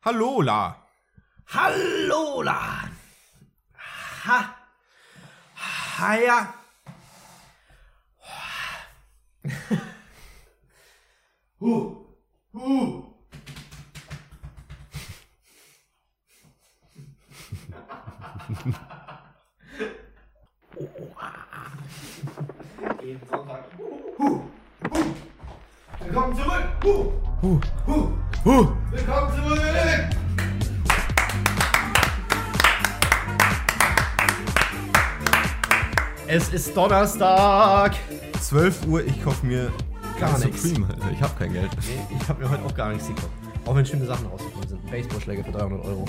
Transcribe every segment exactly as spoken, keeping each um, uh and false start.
Hallola. Hallola. Ha. Haja. Huh. Huh. Jeden Sonntag. Huh. Huh. Willkommen zurück. Huh. Huh. Huh. Huh. Willkommen zurück. Es ist Donnerstag. zwölf Uhr, ich kaufe mir Gar nichts. Supreme, Alter. Ich habe kein Geld. Nee, ich habe mir heute auch gar nichts gekauft. Auch wenn schöne Sachen rausgekommen sind. Baseballschläger für dreihundert Euro.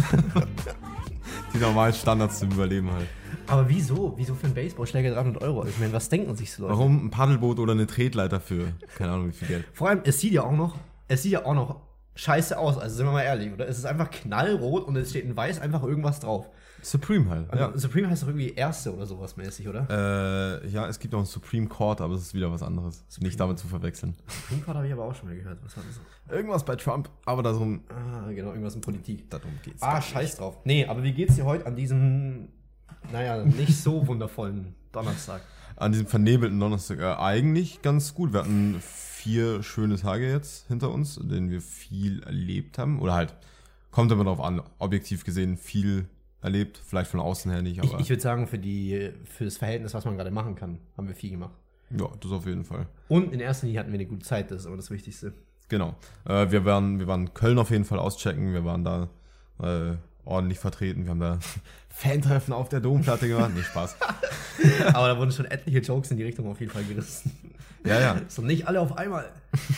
Die normalen Standards zum Überleben halt. Aber wieso? Wieso für einen Baseballschläger dreihundert Euro? Ich meine, was denken sich so Leute? Warum ein Paddelboot oder eine Tretleiter für keine Ahnung wie viel Geld? Vor allem, es sieht ja auch noch, es sieht ja auch noch scheiße aus. Also sind wir mal ehrlich, oder? Es ist einfach knallrot und es steht in weiß einfach irgendwas drauf. Supreme halt, Also ja. Supreme heißt doch irgendwie Erste oder sowas mäßig, oder? Äh, ja, es gibt auch einen Supreme Court, aber es ist wieder was anderes. Supreme. Nicht damit zu verwechseln. Supreme Court habe ich aber auch schon mal gehört. Was war das? Irgendwas bei Trump, aber darum, Ah, genau, irgendwas in Politik. darum geht's. Ah, scheiß drauf. Nee, aber wie geht's dir heute an diesem, naja, nicht so wundervollen Donnerstag? An diesem vernebelten Donnerstag äh, eigentlich ganz gut. Wir hatten vier schöne Tage jetzt hinter uns, in denen wir viel erlebt haben. Oder halt, kommt immer darauf an, objektiv gesehen viel erlebt. Vielleicht von außen her nicht, aber Ich, ich würde sagen, für, die, für das Verhältnis, was man gerade machen kann, haben wir viel gemacht. ja, das auf jeden Fall. Und in erster Linie hatten wir eine gute Zeit, das ist aber das Wichtigste. Genau. Äh, wir, waren, wir waren Köln auf jeden Fall auschecken. Wir waren da äh, ordentlich vertreten. Wir haben da Fantreffen auf der Domplatte gemacht. Nee, Spaß. Aber da wurden schon etliche Jokes in die Richtung auf jeden Fall gerissen. Ja, ja. So nicht alle auf einmal.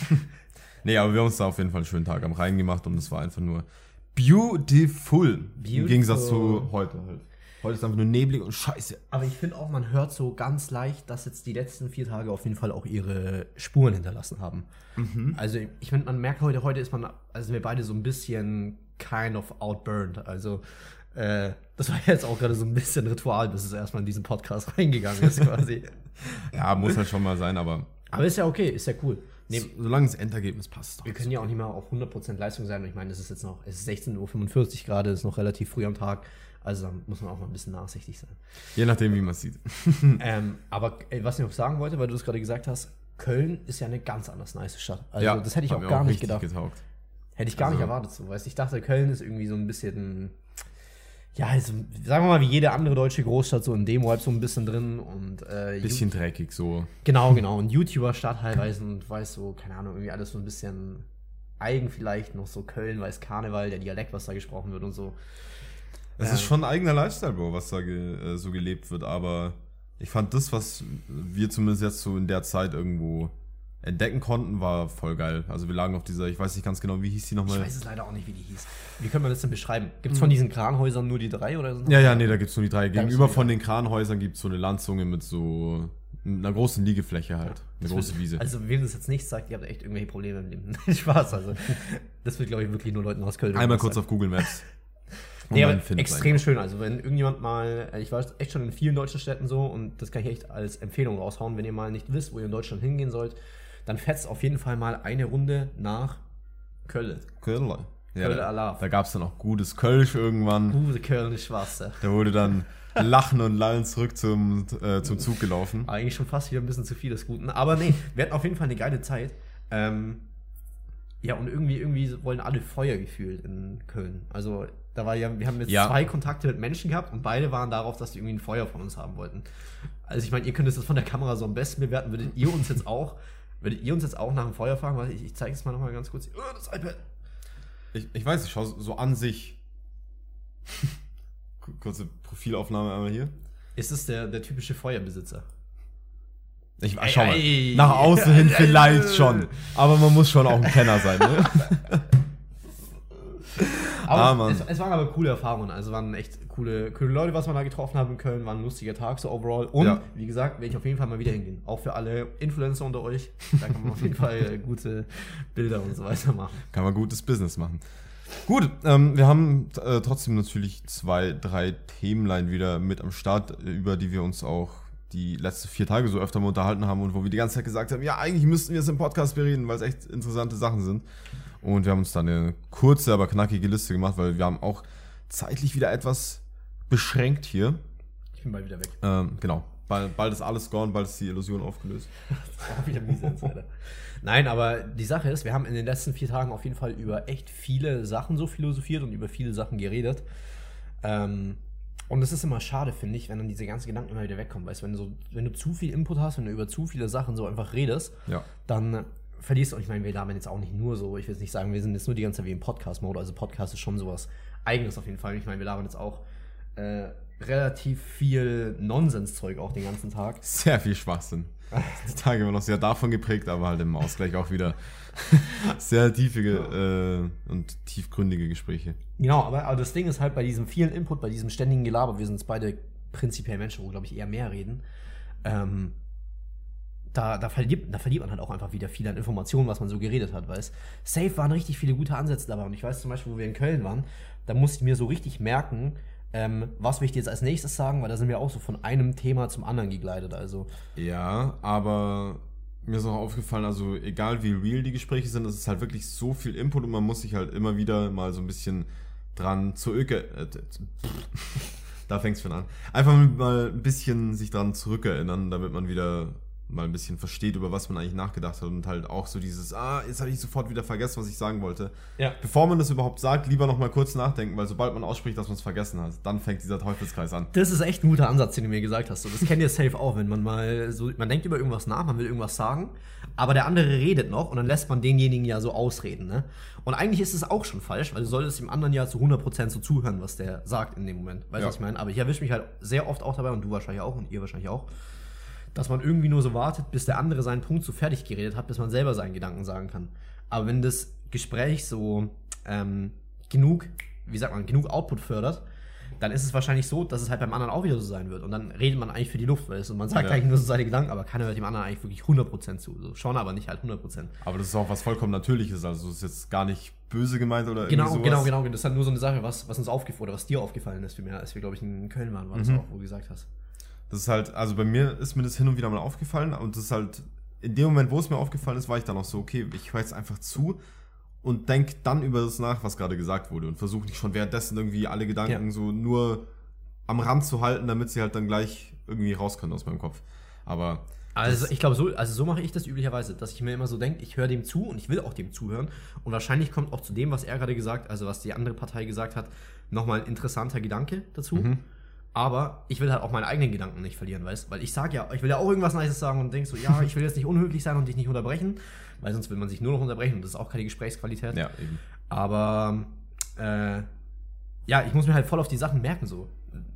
Nee, aber wir haben uns da auf jeden Fall einen schönen Tag am Rhein gemacht und es war einfach nur beautiful. Im Beautiful. Gegensatz zu heute halt. Heute ist einfach nur neblig und scheiße. Aber ich finde auch, man hört so ganz leicht, dass jetzt die letzten vier Tage auf jeden Fall auch ihre Spuren hinterlassen haben. Mhm. Also ich finde, man merkt heute, heute ist man, also wir beide so ein bisschen kind of outburned. Also äh, das war jetzt auch gerade so ein bisschen Ritual, bis es erstmal in diesen Podcast reingegangen ist quasi. Ja, muss halt schon mal sein, aber Aber ist ja okay, ist ja cool. Nee, so- solange das Endergebnis passt. wir können ja auch nicht mehr auf hundert Prozent Leistung sein. Und ich meine, es ist jetzt noch, es ist sechzehn Uhr fünfundvierzig gerade, es ist noch relativ früh am Tag. Also da muss man auch mal ein bisschen nachsichtig sein. Je nachdem, wie man es sieht. ähm, aber ey, was ich noch sagen wollte, weil du es gerade gesagt hast, Köln ist ja eine ganz anders nice Stadt. Also Ja, das hätte ich hat auch mir gar nicht richtig gedacht. getaugt. Hätte ich gar nicht Also- erwartet so. Weißt, ich dachte, Köln ist irgendwie so ein bisschen, ja, also, sagen wir mal, wie jede andere deutsche Großstadt, so in dem Vibe so ein bisschen drin. Und äh, Bisschen dreckig so. Genau, genau. Und YouTuber-Stadt teilweise und weiß so, keine Ahnung, irgendwie alles so ein bisschen eigen vielleicht noch so Köln, weiß Karneval, der Dialekt, was da gesprochen wird und so. Es Ja. ist schon ein eigener Lifestyle, Bro, was da ge, äh, so gelebt wird, aber ich fand das, was wir zumindest jetzt so in der Zeit irgendwo entdecken konnten, war voll geil. Also wir lagen auf dieser, ich weiß nicht ganz genau, wie hieß die Ich nochmal? weiß es leider auch nicht, wie die hieß. Wie können wir das denn beschreiben? Gibt es von diesen Kranhäusern nur die drei oder so? Ja, ja, nee, da gibt's nur die drei. gibt's Gegenüber nur die von den Kranhäusern gibt's so eine Landzunge mit so einer großen Liegefläche halt. Eine Das große wird, Wiese. Also, wem das jetzt nicht sagt, ihr habt echt irgendwelche Probleme im Leben. Spaß, also. Das wird, glaube ich, wirklich nur Leuten aus Köln. Einmal was kurz sagen. auf Google Maps. Nee, aber man findet's extrem einfach. schön. Also, wenn irgendjemand mal, ich war echt schon in vielen deutschen Städten so und das kann ich echt als Empfehlung raushauen, wenn ihr mal nicht wisst, wo ihr in Deutschland hingehen sollt, dann fetzt auf jeden Fall mal eine Runde nach Köln. Köln. Ja, Köln da, Alarv. da gab's dann auch gutes Kölsch irgendwann. Gute Kölnisch Wasser. Da wurde dann lachen und lallen zurück zum, äh, zum Zug gelaufen. Eigentlich schon fast wieder ein bisschen zu viel des Guten. Aber nee, wir hatten auf jeden Fall eine geile Zeit. Ähm, ja, und irgendwie, irgendwie wollen alle Feuer gefühlt in Köln. Also, da war ja, wir haben jetzt Ja. zwei Kontakte mit Menschen gehabt und beide waren darauf, dass die irgendwie ein Feuer von uns haben wollten. Also, ich meine, ihr könnt es jetzt von der Kamera so am besten bewerten. Würdet ihr uns jetzt auch, würdet ihr uns jetzt auch nach dem Feuer fragen? Warte, ich, ich zeige es mal nochmal ganz kurz. Oh, das iPad. Ich, ich weiß, ich schaue so an sich. Kurze Profilaufnahme einmal hier. Ist es der, der typische Feuerbesitzer? Ich, Ey, schau mal, ey. nach außen hin vielleicht schon. Aber man muss schon auch ein Kenner sein, ne? Aber Ah, Mann. es, es waren aber coole Erfahrungen. Also waren echt coole, coole Leute, was wir da getroffen haben in Köln. War ein lustiger Tag so overall. Und Ja. wie gesagt, werde ich auf jeden Fall mal wieder hingehen. Auch für alle Influencer unter euch. Da kann man auf jeden Fall gute Bilder und so weiter machen. Kann man gutes Business machen. Gut, ähm, wir haben äh, trotzdem natürlich zwei, drei Themenlein wieder mit am Start, äh, über die wir uns auch die letzten vier Tage so öfter mal unterhalten haben und wo wir die ganze Zeit gesagt haben, ja, eigentlich müssten wir es im Podcast bereden, weil es echt interessante Sachen sind. Und wir haben uns dann eine kurze, aber knackige Liste gemacht, weil wir haben auch zeitlich wieder etwas beschränkt hier. Ich bin bald wieder weg. Ähm, genau. Bald, bald ist alles gone, bald ist die Illusion aufgelöst. Das ist auch wieder mies jetzt, Alter. Nein, aber die Sache ist, wir haben in den letzten vier Tagen auf jeden Fall über echt viele Sachen so philosophiert und über viele Sachen geredet. Ähm, und es ist immer schade, finde ich, wenn dann diese ganzen Gedanken immer wieder wegkommen. Weißt du, wenn du, so, wenn du zu viel Input hast, wenn du über zu viele Sachen so einfach redest, ja. dann verlierst du, und ich meine, wir labern jetzt auch nicht nur so, ich will jetzt nicht sagen, wir sind jetzt nur die ganze Zeit wie im Podcast-Mode, also Podcast ist schon sowas Eigenes auf jeden Fall. Ich meine, wir labern jetzt auch äh, relativ viel Nonsenszeug auch den ganzen Tag. Sehr viel Schwachsinn. Die Tage waren noch sehr davon geprägt, aber halt im Ausgleich auch wieder sehr tiefige äh, und tiefgründige Gespräche. Genau, aber, aber das Ding ist halt bei diesem vielen Input, bei diesem ständigen Gelaber, wir sind jetzt beide prinzipiell Menschen, wo, glaube ich, eher mehr reden, ähm, Da, da, verliert, da verliert man halt auch einfach wieder viel an Informationen, was man so geredet hat, weißt. Safe waren richtig viele gute Ansätze dabei. Und ich weiß zum Beispiel, wo wir in Köln waren, da musste ich mir so richtig merken, ähm, was will ich dir jetzt als nächstes sagen, weil da sind wir auch so von einem Thema zum anderen gegleitet, also. Ja, aber mir ist auch aufgefallen, also egal wie real die Gespräche sind, es ist halt wirklich so viel Input und man muss sich halt immer wieder mal so ein bisschen dran zurück... Äh, da fängt's schon an. Einfach mal ein bisschen sich dran zurückerinnern, damit man wieder mal ein bisschen versteht, über was man eigentlich nachgedacht hat und halt auch so dieses, ah, jetzt habe ich sofort wieder vergessen, was ich sagen wollte. Ja. Bevor man das überhaupt sagt, lieber noch mal kurz nachdenken, weil sobald man ausspricht, dass man es vergessen hat, dann fängt dieser Teufelskreis an. Das ist echt ein guter Ansatz, den du mir gesagt hast. So, das kennt ihr safe auch, wenn man mal so, man denkt über irgendwas nach, man will irgendwas sagen, aber der andere redet noch und dann lässt man denjenigen ja so ausreden, ne? Und eigentlich ist es auch schon falsch, weil du solltest dem anderen ja zu hundert Prozent so zuhören, was der sagt in dem Moment. Weißt du, Ja. was ich meine? Aber ich erwische mich halt sehr oft auch dabei, und du wahrscheinlich auch und ihr wahrscheinlich auch, dass man irgendwie nur so wartet, bis der andere seinen Punkt so fertig geredet hat, bis man selber seinen Gedanken sagen kann. Aber wenn das Gespräch so ähm, genug, wie sagt man, genug Output fördert, dann ist es wahrscheinlich so, dass es halt beim anderen auch wieder so sein wird. Und dann redet man eigentlich für die Luft, weißt du? Und man sagt Ja. eigentlich nur so seine Gedanken, aber keiner hört dem anderen eigentlich wirklich hundert Prozent zu. So, schon, aber nicht halt hundert Prozent. Aber das ist auch was vollkommen Natürliches, also es ist jetzt gar nicht böse gemeint oder Genau, irgendwie sowas. genau, genau. Das ist halt nur so eine Sache, was, was uns aufgefallen oder was dir aufgefallen ist, vielmehr, als wir, glaube ich, in Köln waren, war das Mhm. auch, wo du gesagt hast. Das ist halt, also bei mir ist mir das hin und wieder mal aufgefallen und das ist halt, in dem Moment, wo es mir aufgefallen ist, war ich dann auch so, okay, ich höre jetzt einfach zu und denke dann über das nach, was gerade gesagt wurde und versuche nicht schon währenddessen irgendwie alle Gedanken Ja. so nur am Rand zu halten, damit sie halt dann gleich irgendwie raus können aus meinem Kopf. Aber Also das- ich glaube, so, also so mache ich das üblicherweise, dass ich mir immer so denke, ich höre dem zu und ich will auch dem zuhören. Und wahrscheinlich kommt auch zu dem, was er gerade gesagt, also was die andere Partei gesagt hat, nochmal ein interessanter Gedanke dazu. Mhm. Aber ich will halt auch meine eigenen Gedanken nicht verlieren, weißt? Weil ich sage ja, ich will ja auch irgendwas Nices sagen und denk so, ja, ich will jetzt nicht unhöflich sein und dich nicht unterbrechen, weil sonst will man sich nur noch unterbrechen und das ist auch keine Gesprächsqualität. ja, eben. Aber äh, ja, ich muss mir halt voll auf die Sachen merken so.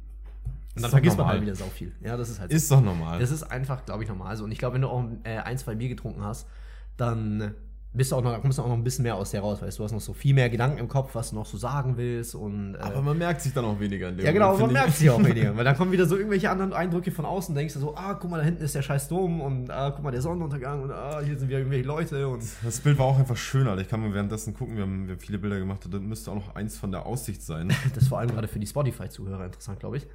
Und dann doch vergisst man normal. halt wieder sau viel. Ja, das ist halt so. Ist doch normal. Das ist einfach, glaube ich, normal so. Und ich glaube, wenn du auch äh, ein, zwei Bier getrunken hast, dann bist du auch noch, kommst du auch noch ein bisschen mehr aus dir raus, weißt du, du hast noch so viel mehr Gedanken im Kopf, was du noch so sagen willst und äh, Aber man merkt sich dann auch weniger in dem ja, genau, Moment, man finde ich. merkt sich auch weniger, weil dann kommen wieder so irgendwelche anderen Eindrücke von außen, denkst du so, ah, guck mal, da hinten ist der scheiß Dom und ah, guck mal, der Sonnenuntergang und ah, hier sind wieder irgendwelche Leute und Das Bild war auch einfach schön, Alter. Ich kann mal währenddessen gucken, wir haben, wir haben viele Bilder gemacht, da müsste auch noch eins von der Aussicht sein. das ist vor allem gerade für die Spotify-Zuhörer interessant, glaube ich.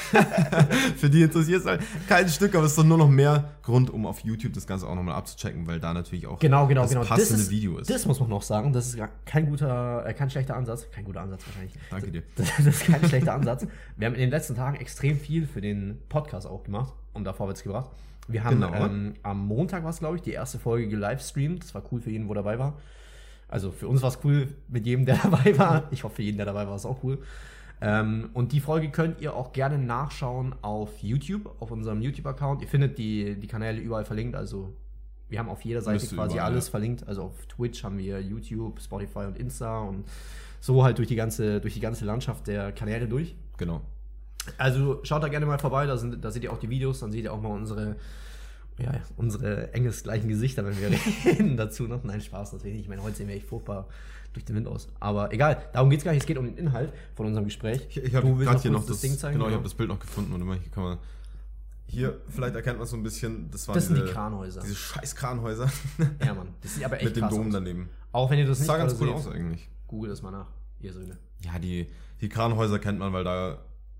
Für die interessiert es halt kein Stück, aber es ist doch nur noch mehr Grund, um auf YouTube das Ganze auch nochmal abzuchecken, weil da natürlich auch Genau, genau, das genau. passende das ist, Video ist. Das muss man noch sagen, das ist gar kein guter, äh, kein schlechter Ansatz, kein guter Ansatz wahrscheinlich. Danke dir. Das, das ist kein schlechter Ansatz. Wir haben in den letzten Tagen extrem viel für den Podcast auch gemacht und da vorwärts gebracht. Wir haben Genau. ähm, am Montag war es, glaube ich, die erste Folge gelivestreamt. Das war cool für jeden, wo dabei war. Also für uns war es cool mit jedem, der dabei war. Ich hoffe, für jeden, der dabei war, ist auch cool. Ähm, und die Folge könnt ihr auch gerne nachschauen auf YouTube, auf unserem YouTube-Account. Ihr findet die, die Kanäle überall verlinkt, also wir haben auf jeder Seite Müsste quasi überall, alles ja. verlinkt. Also auf Twitch haben wir YouTube, Spotify und Insta und so halt durch die ganze, durch die ganze Landschaft der Kanäle durch. Genau. Also schaut da gerne mal vorbei, da, sind, da seht ihr auch die Videos, dann seht ihr auch mal unsere, ja, unsere engesgleichen Gesichter, wenn wir reden dazu noch. Nein, Spaß natürlich nicht. Ich meine, heute sehen wir echt furchtbar durch den Wind aus. Aber egal, darum geht es gar nicht. Es geht um den Inhalt von unserem Gespräch. Ich, ich habe Du willst gerade hier noch kurz das, Ding zeigen. Genau, ich oder? habe das Bild noch gefunden. Und immer hier kann man. Hier, vielleicht erkennt man so ein bisschen. Das, waren Das sind diese, die Kranhäuser. Diese scheiß Kranhäuser. Ja, Mann. Das sieht aber echt Mit dem krass Dom aus. daneben. Auch wenn ihr das Das nicht sah ganz gerade cool seht. aus eigentlich. Google das mal nach, ihr Söhne. Ja, die, die Kranhäuser kennt man, weil da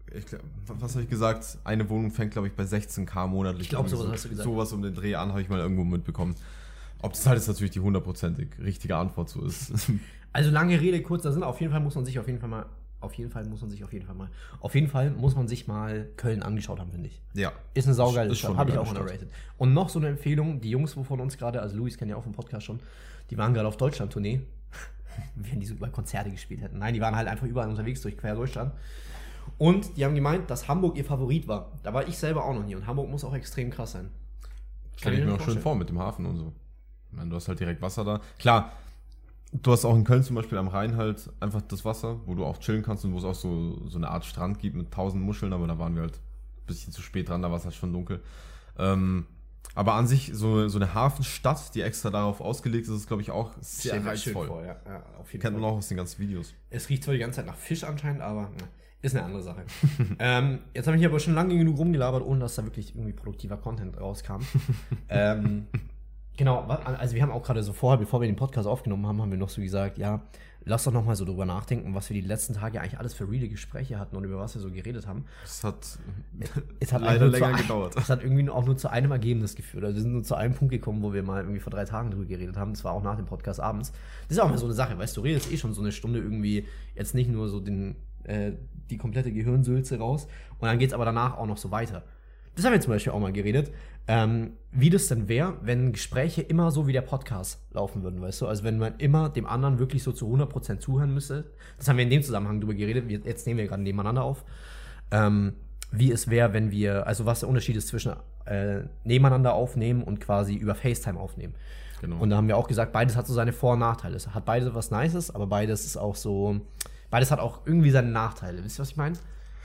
ich glaub, was habe ich gesagt? Eine Wohnung fängt, glaube ich, bei sechzehn K monatlich. Ich glaube, sowas so, hast du gesagt. Sowas um den Dreh an, habe ich mal irgendwo mitbekommen. Ob das halt jetzt natürlich die hundertprozentig richtige Antwort so ist. Also lange Rede, kurzer Sinn. Auf jeden Fall muss man sich auf jeden Fall mal, auf jeden Fall muss man sich auf jeden Fall mal, auf jeden Fall muss man sich mal Köln angeschaut haben, finde ich. Ja. Ist eine saugeile Ist Stadt, schon habe ich eine auch geile underrated. Und noch so eine Empfehlung, die Jungs von uns gerade, also Luis kennt ja auch vom Podcast schon, die waren gerade auf Deutschland-Tournee. Wenn die so überall Konzerte gespielt hätten. Nein, die waren halt einfach überall unterwegs durch quer Deutschland. Und die haben gemeint, dass Hamburg ihr Favorit war. Da war ich selber auch noch nie. Und Hamburg muss auch extrem krass sein. Stell ich mir auch schön vor mit dem Hafen und so. Ich meine, du hast halt direkt Wasser da. Klar, du hast auch in Köln zum Beispiel am Rhein halt einfach das Wasser, wo du auch chillen kannst und wo es auch so, so eine Art Strand gibt mit tausend Muscheln, aber da waren wir halt ein bisschen zu spät dran, da war es halt schon dunkel. Ähm, aber an sich, so, so eine Hafenstadt, die extra darauf ausgelegt ist, ist, glaube ich, auch sehr Stell mir reizvoll. Vor, ja. Ja, auf jeden Kennt Fall. man auch aus den ganzen Videos. Es riecht zwar die ganze Zeit nach Fisch anscheinend, aber na, ist eine andere Sache. ähm, jetzt habe ich aber schon lange genug rumgelabert, ohne dass da wirklich irgendwie produktiver Content rauskam. ähm, genau, also wir haben auch gerade so vorher, bevor wir den Podcast aufgenommen haben, haben wir noch so gesagt, ja, lass doch noch mal so drüber nachdenken, was wir die letzten Tage eigentlich alles für reale Gespräche hatten und über was wir so geredet haben. Es hat, es hat leider länger ein, gedauert. Es hat irgendwie auch nur zu einem Ergebnis geführt. Also wir sind nur zu einem Punkt gekommen, wo wir mal irgendwie vor drei Tagen drüber geredet haben. Das war auch nach dem Podcast abends. Das ist auch mal so eine Sache, weißt du, du redest eh schon so eine Stunde irgendwie, jetzt nicht nur so den, äh, die komplette Gehirnsülze raus und dann geht's aber danach auch noch so weiter. Das haben wir zum Beispiel auch mal geredet, ähm, wie das denn wäre, wenn Gespräche immer so wie der Podcast laufen würden, weißt du? Also wenn man immer dem anderen wirklich so zu hundert Prozent zuhören müsste. Das haben wir in dem Zusammenhang drüber geredet. Wir, jetzt nehmen wir gerade nebeneinander auf. Ähm, wie es wäre, wenn wir, also was der Unterschied ist zwischen äh, nebeneinander aufnehmen und quasi über FaceTime aufnehmen. Genau. Und da haben wir auch gesagt, beides hat so seine Vor- und Nachteile. Es hat beides was Nices, aber beides ist auch so, beides hat auch irgendwie seine Nachteile. Wisst ihr, was ich meine?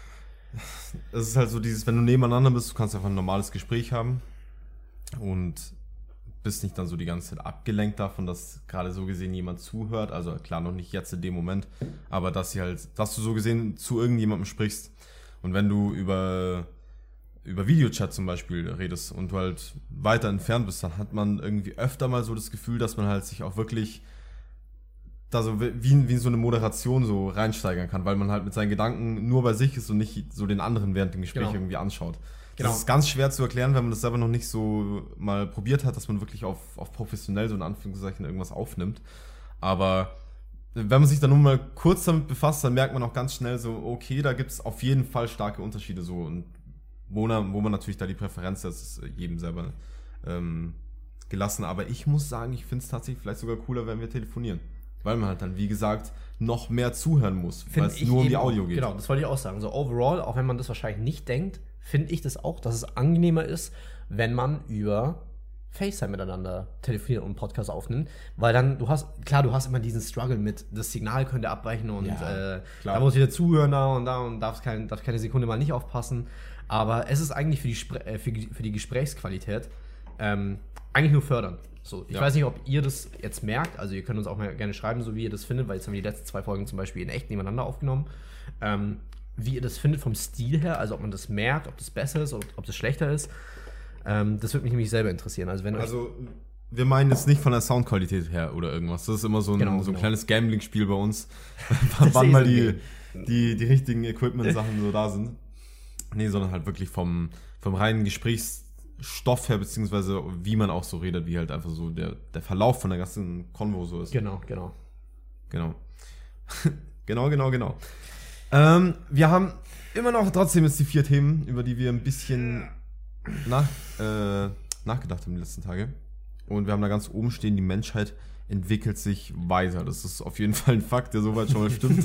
Es ist halt so dieses, wenn du nebeneinander bist, du kannst einfach ein normales Gespräch haben und bist nicht dann so die ganze Zeit abgelenkt davon, dass gerade so gesehen jemand zuhört. Also klar, noch nicht jetzt in dem Moment, aber dass sie halt, dass du so gesehen zu irgendjemandem sprichst. Und wenn du über, über Videochat zum Beispiel redest und du halt weiter entfernt bist, dann hat man irgendwie öfter mal so das Gefühl, dass man halt sich auch wirklich da so wie, wie in so eine Moderation so reinsteigern kann, weil man halt mit seinen Gedanken nur bei sich ist und nicht so den anderen während dem Gespräch genau. irgendwie anschaut. Genau. Das ist ganz schwer zu erklären, wenn man das selber noch nicht so mal probiert hat, dass man wirklich auf, auf professionell so in Anführungszeichen irgendwas aufnimmt. Aber wenn man sich dann nur mal kurz damit befasst, dann merkt man auch ganz schnell so, okay, da gibt es auf jeden Fall starke Unterschiede so und wo, wo man natürlich da die Präferenz hat, ist jedem selber ähm, gelassen. Aber ich muss sagen, ich finde es tatsächlich vielleicht sogar cooler, wenn wir telefonieren. Weil man halt dann, wie gesagt, noch mehr zuhören muss, weil es nur um die Audio geht. Genau, das wollte ich auch sagen. So overall, auch wenn man das wahrscheinlich nicht denkt, finde ich das auch, dass es angenehmer ist, wenn man über FaceTime miteinander telefoniert und einen Podcast aufnimmt. Weil dann, du hast, klar, du hast immer diesen Struggle mit, das Signal könnte abbrechen und Ja, äh, klar. da muss wieder zuhören da und da und darfst kein, darf keine Sekunde mal nicht aufpassen. Aber es ist eigentlich für die, Spre- äh, für, für die Gesprächsqualität ähm, eigentlich nur fördernd. So, ich Ja. weiß nicht, ob ihr das jetzt merkt, also ihr könnt uns auch mal gerne schreiben, so wie ihr das findet, weil jetzt haben wir die letzten zwei Folgen zum Beispiel in echt nebeneinander aufgenommen. Ähm, wie ihr das findet vom Stil her, also ob man das merkt, ob das besser ist oder ob das schlechter ist. Ähm, das würde mich nämlich selber interessieren. Also, wenn euch Also, wir meinen jetzt nicht von der Soundqualität her oder irgendwas. Das ist immer so ein, Genau, so ein genau. kleines Gambling-Spiel bei uns, Das wann ist mal eh die, so die, die richtigen Equipment-Sachen so da sind. Nee, sondern halt wirklich vom, vom reinen Gesprächsstoff her, beziehungsweise wie man auch so redet, wie halt einfach so der, der Verlauf von der ganzen Konvo so ist. Genau, genau. Genau. genau, genau, genau. Ähm, wir haben immer noch trotzdem jetzt die vier Themen, über die wir ein bisschen nach, äh, nachgedacht haben die letzten Tage. Und wir haben da ganz oben stehen, die Menschheit entwickelt sich weiter. Das ist auf jeden Fall ein Fakt, der soweit schon mal stimmt.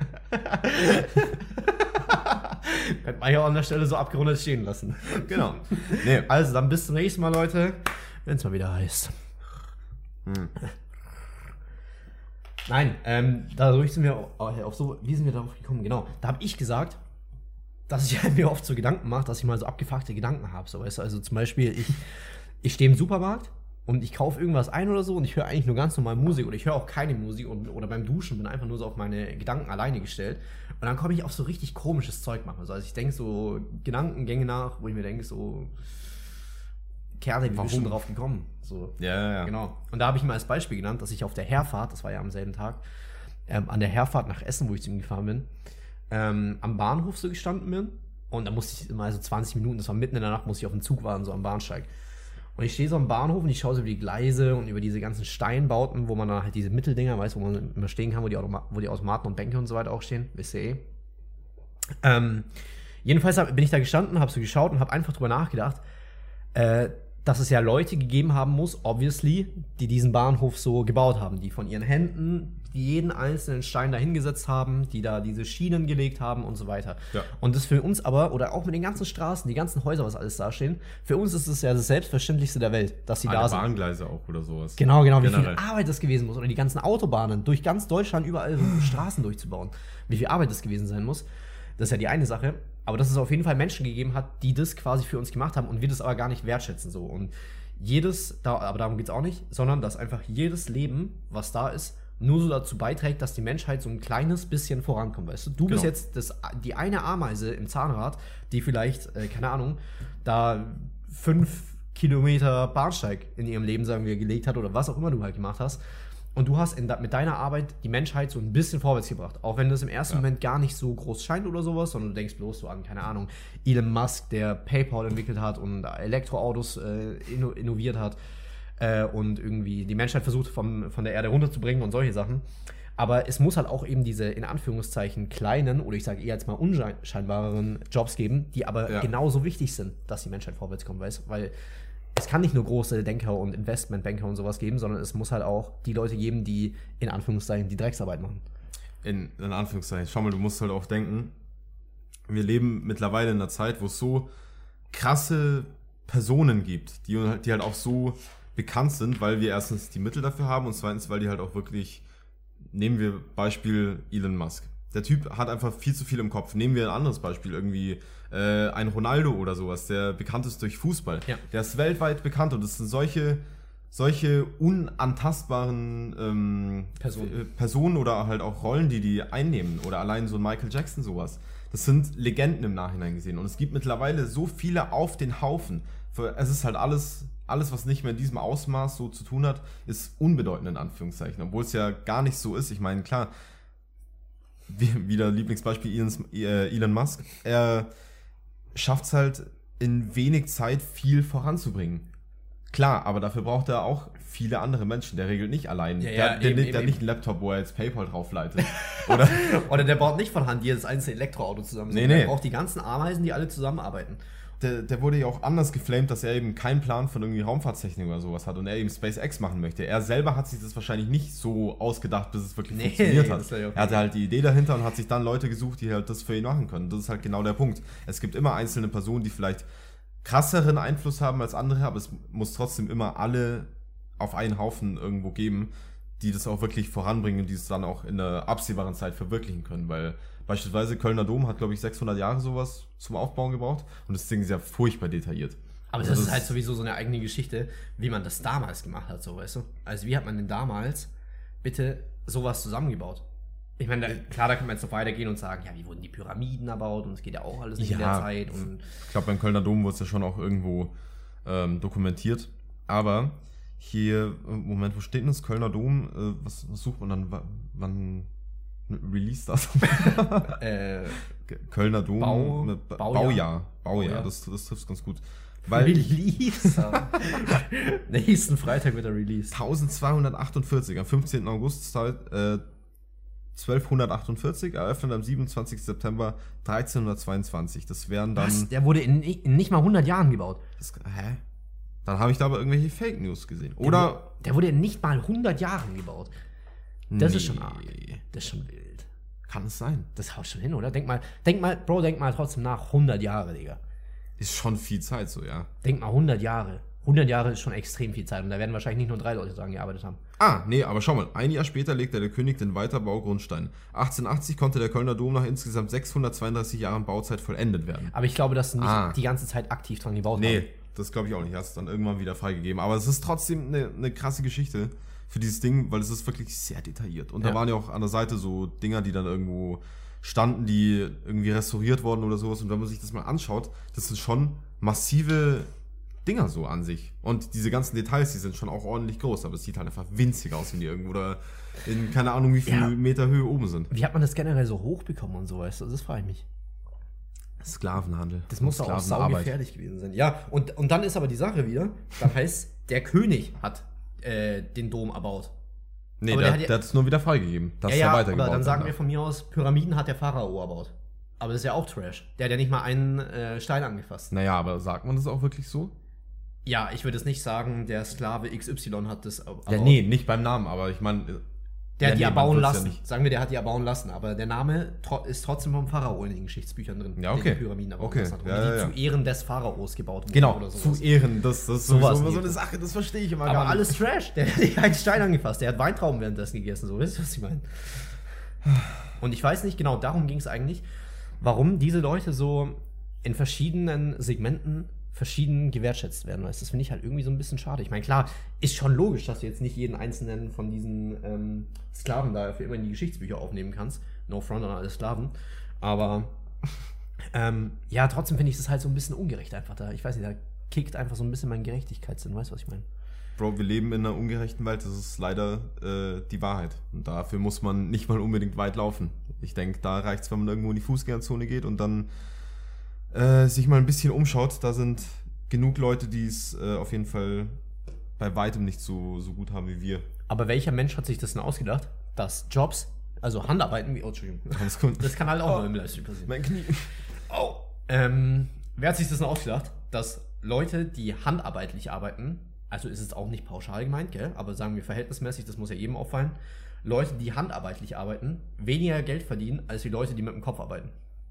Könnte man ja auch an der Stelle so abgerundet stehen lassen. Genau. Nee. Also, dann bis zum nächsten Mal, Leute, wenn es mal wieder heißt. Hm. Nein, ähm, dadurch sind wir auf, auf so, wie sind wir darauf gekommen? Genau, da habe ich gesagt, dass ich mir oft so Gedanken mache, dass ich mal so abgefuckte Gedanken habe. So, weißt du? Also zum Beispiel, ich, ich stehe im Supermarkt und ich kaufe irgendwas ein oder so und ich höre eigentlich nur ganz normal Musik oder ich höre auch keine Musik und, oder beim Duschen bin einfach nur so auf meine Gedanken alleine gestellt. Und dann komme ich auf so richtig komisches Zeug machen. Also, also ich denke so Gedankengänge nach, wo ich mir denke, so Kerle, wie Warum? bist du schon drauf gekommen? So. Ja, ja, ja. Genau. Und da habe ich mal als Beispiel genannt, dass ich auf der Herfahrt, das war ja am selben Tag, ähm, an der Herfahrt nach Essen, wo ich zu ihm gefahren bin, ähm, am Bahnhof so gestanden bin. Und da musste ich immer so zwanzig Minuten, das war mitten in der Nacht, musste ich auf den Zug warten, so am Bahnsteig. Und ich stehe so am Bahnhof und ich schaue so über die Gleise und über diese ganzen Steinbauten, wo man dann halt diese Mitteldinger, weißt du, wo man immer stehen kann, wo die, Automa- wo die Automaten und Bänke und so weiter auch stehen, wisst ihr eh. Ähm, jedenfalls hab, bin ich da gestanden, habe so geschaut und habe einfach drüber nachgedacht, äh, dass es ja Leute gegeben haben muss, obviously, die diesen Bahnhof so gebaut haben, die von ihren Händen jeden einzelnen Stein da hingesetzt haben, die da diese Schienen gelegt haben und so weiter. Ja. Und das für uns aber, oder auch mit den ganzen Straßen, die ganzen Häuser, was alles da stehen, für uns ist es ja das Selbstverständlichste der Welt, dass sie Alle da sind. Bahngleise auch oder sowas. Genau, genau, wie Generell. viel Arbeit das gewesen muss. Oder die ganzen Autobahnen, durch ganz Deutschland überall so Straßen durchzubauen. Wie viel Arbeit das gewesen sein muss. Das ist ja die eine Sache. Aber dass es auf jeden Fall Menschen gegeben hat, die das quasi für uns gemacht haben und wir das aber gar nicht wertschätzen. So. Und jedes, da, aber darum geht es auch nicht, sondern dass einfach jedes Leben, was da ist, nur so dazu beiträgt, dass die Menschheit so ein kleines bisschen vorankommt. Weißt du, du bist Genau. jetzt das, die eine Ameise im Zahnrad, die vielleicht, äh, keine Ahnung, da fünf Kilometer Bahnsteig in ihrem Leben, sagen wir, gelegt hat oder was auch immer du halt gemacht hast. Und du hast in, mit deiner Arbeit die Menschheit so ein bisschen vorwärts gebracht. Auch wenn das im ersten Ja. Moment gar nicht so groß scheint oder sowas, sondern du denkst bloß so an, keine Ahnung, Elon Musk, der PayPal entwickelt hat und Elektroautos äh, inno, innoviert hat äh, und irgendwie die Menschheit versucht, vom, von der Erde runterzubringen und solche Sachen. Aber es muss halt auch eben diese, in Anführungszeichen, kleinen oder ich sage eher jetzt mal unscheinbareren Jobs geben, die aber Ja. genauso wichtig sind, dass die Menschheit vorwärts kommt, weißt du? Weil es kann nicht nur große Denker und Investmentbanker und sowas geben, sondern es muss halt auch die Leute geben, die in Anführungszeichen die Drecksarbeit machen. In, in Anführungszeichen. Schau mal, du musst halt auch denken, wir leben mittlerweile in einer Zeit, wo es so krasse Personen gibt, die, die halt auch so bekannt sind, weil wir erstens die Mittel dafür haben und zweitens, weil die halt auch wirklich, nehmen wir Beispiel Elon Musk. Der Typ hat einfach viel zu viel im Kopf. Nehmen wir ein anderes Beispiel, irgendwie äh, ein Ronaldo oder sowas, der bekannt ist durch Fußball. Ja. Der ist weltweit bekannt und das sind solche, solche unantastbaren ähm, Personen. äh, Personen oder halt auch Rollen, die die einnehmen. Oder allein so ein Michael Jackson sowas. Das sind Legenden im Nachhinein gesehen. Und es gibt mittlerweile so viele auf den Haufen. Es ist halt alles, alles, was nicht mehr in diesem Ausmaß so zu tun hat, ist unbedeutend in Anführungszeichen. Obwohl es ja gar nicht so ist. Ich meine, klar, wie, wieder Lieblingsbeispiel Elon, äh, Elon Musk. Er schafft es halt in wenig Zeit viel voranzubringen. Klar, aber dafür braucht er auch viele andere Menschen. Der regelt nicht allein. Ja, ja, der der, eben, der eben, hat nicht einen Laptop, wo er jetzt PayPal draufleitet. Oder Oder der baut nicht von Hand jedes einzelne Elektroauto zusammen. Nee, sondern nee. Der braucht die ganzen Ameisen, die alle zusammenarbeiten. der, der wurde ja auch anders geflamed, dass er eben keinen Plan von irgendwie Raumfahrtstechnik oder sowas hat und er eben SpaceX machen möchte. Er selber hat sich das wahrscheinlich nicht so ausgedacht, bis es wirklich Nee, funktioniert hat. das wär ja okay. Er hatte halt die Idee dahinter und hat sich dann Leute gesucht, die halt das für ihn machen können. Das ist halt genau der Punkt. Es gibt immer einzelne Personen, die vielleicht krasseren Einfluss haben als andere, aber es muss trotzdem immer alle auf einen Haufen irgendwo geben, die das auch wirklich voranbringen und die es dann auch in der absehbaren Zeit verwirklichen können, weil beispielsweise Kölner Dom hat, glaube ich, sechshundert Jahre sowas zum Aufbauen gebraucht und das Ding ist ja furchtbar detailliert. Aber Also das ist halt sowieso so eine eigene Geschichte, wie man das damals gemacht hat, so, weißt du? Also wie hat man denn damals bitte sowas zusammengebaut? Ich meine, da, klar, da kann man jetzt noch weitergehen und sagen, ja, wie wurden die Pyramiden erbaut und es geht ja auch alles nicht in Ja. der Zeit. Und Ich glaube, beim Kölner Dom wurde es ja schon auch irgendwo ähm, dokumentiert. Aber hier, äh, Moment, wo steht denn das Kölner Dom? Äh, was, was sucht man dann? Wa- Wann release das? äh, Kölner Dom. Bau- äh, Ba- Baujahr. Baujahr. Baujahr, Baujahr. das, das trifft ganz gut. Weil Release. Nächsten Freitag wird er released. zwölfhundertachtundvierzig, am fünfzehnten August äh, zwölfhundertachtundvierzig, eröffnet am siebenundzwanzigsten September dreizehnhundertzweiundzwanzig. Das wären dann... Was? Der wurde in, in nicht mal hundert Jahren gebaut. Das, hä? Dann habe ich da aber irgendwelche Fake News gesehen. Oder... Der wurde in nicht mal hundert Jahren gebaut. Das ist schon Nee. arg. Das ist schon wild. Kann es sein. Das haut schon hin, oder? Denk mal, denk mal, Bro, denk mal trotzdem nach. hundert Jahre, Digga. Ist schon viel Zeit so, ja. Denk mal, hundert Jahre. hundert Jahre ist schon extrem viel Zeit und da werden wahrscheinlich nicht nur drei Leute dran gearbeitet haben. Ah, nee, aber schau mal. Ein Jahr später legte der König den Weiterbaugrundstein. achtzehnhundertachtzig konnte der Kölner Dom nach insgesamt sechshundertzweiunddreißig Jahren Bauzeit vollendet werden. Aber ich glaube, dass sie nicht Ah. die ganze Zeit aktiv dran gebaut Nee, haben. das glaube ich auch nicht. Er hat es dann irgendwann wieder freigegeben. Aber es ist trotzdem eine, eine krasse Geschichte für dieses Ding, weil es ist wirklich sehr detailliert. Und da Ja. waren ja auch an der Seite so Dinger, die dann irgendwo standen, die irgendwie restauriert wurden oder sowas. Und wenn man sich das mal anschaut, das sind schon massive Dinger so an sich. Und diese ganzen Details, die sind schon auch ordentlich groß, aber es sieht halt einfach winzig aus, wenn die irgendwo da in keine Ahnung wie viel Ja. Meter Höhe oben sind. Wie hat man das generell so hochbekommen und so, weißt du? Das frage ich mich. Sklavenhandel. Das muss doch auch Sklavenarbeit. saugefährlich gewesen sein. Ja, und, und dann ist aber die Sache wieder, dann heißt, der König hat äh, den Dom erbaut. Nee, Aber der, der hat ja- der hat es nur wieder freigegeben, dass ja, er ja, weitergebaut aber dann sagen wird. wir von mir aus, Pyramiden hat der Pharao erbaut. Aber das ist ja auch Trash. Der hat ja nicht mal einen äh, Stein angefasst. Naja, aber sagt man das auch wirklich so? Ja, ich würde es nicht sagen, der Sklave X Y hat das erbaut. Ja, nee, nicht beim Namen, aber ich meine... Der ja, hat die nee, man erbauen wird's ja lassen. nicht. Sagen wir, der hat die erbauen lassen. Aber der Name tro ist trotzdem vom Pharao in den Geschichtsbüchern drin. Ja, okay. Der die Pyramiden erbauen Okay. lassen hat. Und Ja, die ja, ja. zu Ehren des Pharaos gebaut wurden. Genau, oder zu sowas. Ehren, das, das ist Sowas sowieso immer so in eine die Sache, das verstehe ich immer Aber gar nicht. alles Trash. Der hat nicht einen Stein angefasst. Der hat Weintrauben währenddessen gegessen. So, wisst ihr, was ich meine? Und ich weiß nicht genau, darum ging es eigentlich, warum diese Leute so in verschiedenen Segmenten verschieden gewertschätzt werden. Weißt du? Das finde ich halt irgendwie so ein bisschen schade. Ich meine, klar, ist schon logisch, dass du jetzt nicht jeden einzelnen von diesen ähm, Sklaven da für immer in die Geschichtsbücher aufnehmen kannst. No front an alle Sklaven. Aber ähm, ja, trotzdem finde ich das halt so ein bisschen ungerecht einfach da. Ich weiß nicht, da kickt einfach so ein bisschen mein Gerechtigkeitssinn. Weißt du, was ich meine? Bro, wir leben in einer ungerechten Welt, das ist leider äh, die Wahrheit. Und dafür muss man nicht mal unbedingt weit laufen. Ich denke, da reicht es, wenn man irgendwo in die Fußgängerzone geht und dann äh, sich mal ein bisschen umschaut. Da sind genug Leute, die es äh, auf jeden Fall bei weitem nicht so, so gut haben wie wir. Aber welcher Mensch hat sich das denn ausgedacht, dass Jobs, also Handarbeiten, wie, oh, Entschuldigung, Alles gut. das kann halt auch Oh. mal im Livestream passieren. Mein Knie. Oh. Ähm, wer hat sich das denn ausgedacht, dass Leute, die handarbeitlich arbeiten, also ist es auch nicht pauschal gemeint, gell, aber sagen wir verhältnismäßig, das muss ja jedem auffallen, Leute, die handarbeitlich arbeiten, weniger Geld verdienen, als die Leute, die mit dem Kopf arbeiten.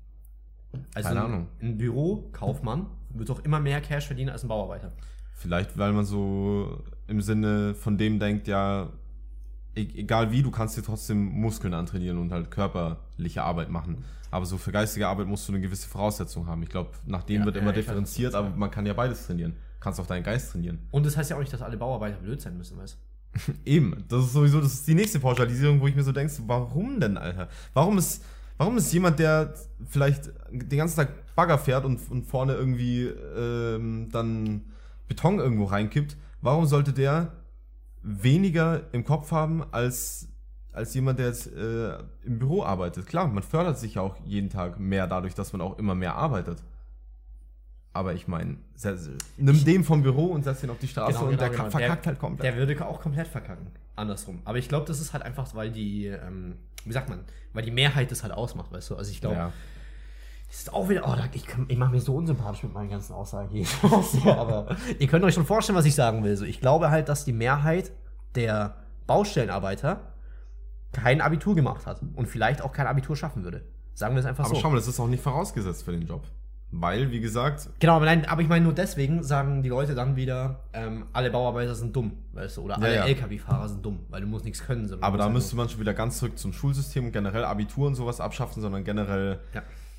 Also Keine ein, Ahnung. ein Bürokaufmann wird doch immer mehr Cash verdienen als ein Bauarbeiter. Vielleicht, weil man so im Sinne von dem denkt, ja, e- egal wie, du kannst dir trotzdem Muskeln antrainieren und halt körperliche Arbeit machen. Aber so für geistige Arbeit musst du eine gewisse Voraussetzung haben. Ich glaube, nach dem Ja, wird ja, immer ich weiß, differenziert, was du aber man kann ja beides trainieren. Du kannst auch deinen Geist trainieren. Und das heißt ja auch nicht, dass alle Bauarbeiter blöd sein müssen, weißt du? Eben, das ist sowieso, das ist die nächste Pauschalisierung, wo ich mir so denke, warum denn, Alter? Warum ist, warum ist jemand, der vielleicht den ganzen Tag Bagger fährt und, und vorne irgendwie ähm, dann Beton irgendwo reinkippt, warum sollte der weniger im Kopf haben als, als jemand, der jetzt äh, im Büro arbeitet? Klar, man fördert sich ja auch jeden Tag mehr dadurch, dass man auch immer mehr arbeitet. Aber ich meine, nimm den vom Büro und setz ihn auf die Straße Genau, und genau, der genau. verkackt der, halt komplett. Der würde auch komplett verkacken. Andersrum. Aber ich glaube, das ist halt einfach, weil die, ähm, wie sagt man, weil die Mehrheit das halt ausmacht, weißt du? Also ich glaube, Ja. das ist auch wieder, oh, da- ich, kann- ich mache mich so unsympathisch mit meinen ganzen Aussagen hier. Aber ihr könnt euch schon vorstellen, was ich sagen will. So, ich glaube halt, dass die Mehrheit der Baustellenarbeiter kein Abitur gemacht hat und vielleicht auch kein Abitur schaffen würde. Sagen wir es einfach Aber so. schau mal, das ist auch nicht vorausgesetzt für den Job. Weil, wie gesagt, Genau, aber nein, aber ich meine nur deswegen sagen die Leute dann wieder, ähm, alle Bauarbeiter sind dumm, weißt du, oder alle ja. L K W-Fahrer sind dumm, weil du musst nichts können. sondern aber du da musst müsste man schon wieder ganz zurück zum Schulsystem und generell Abitur und sowas abschaffen, sondern generell Ja.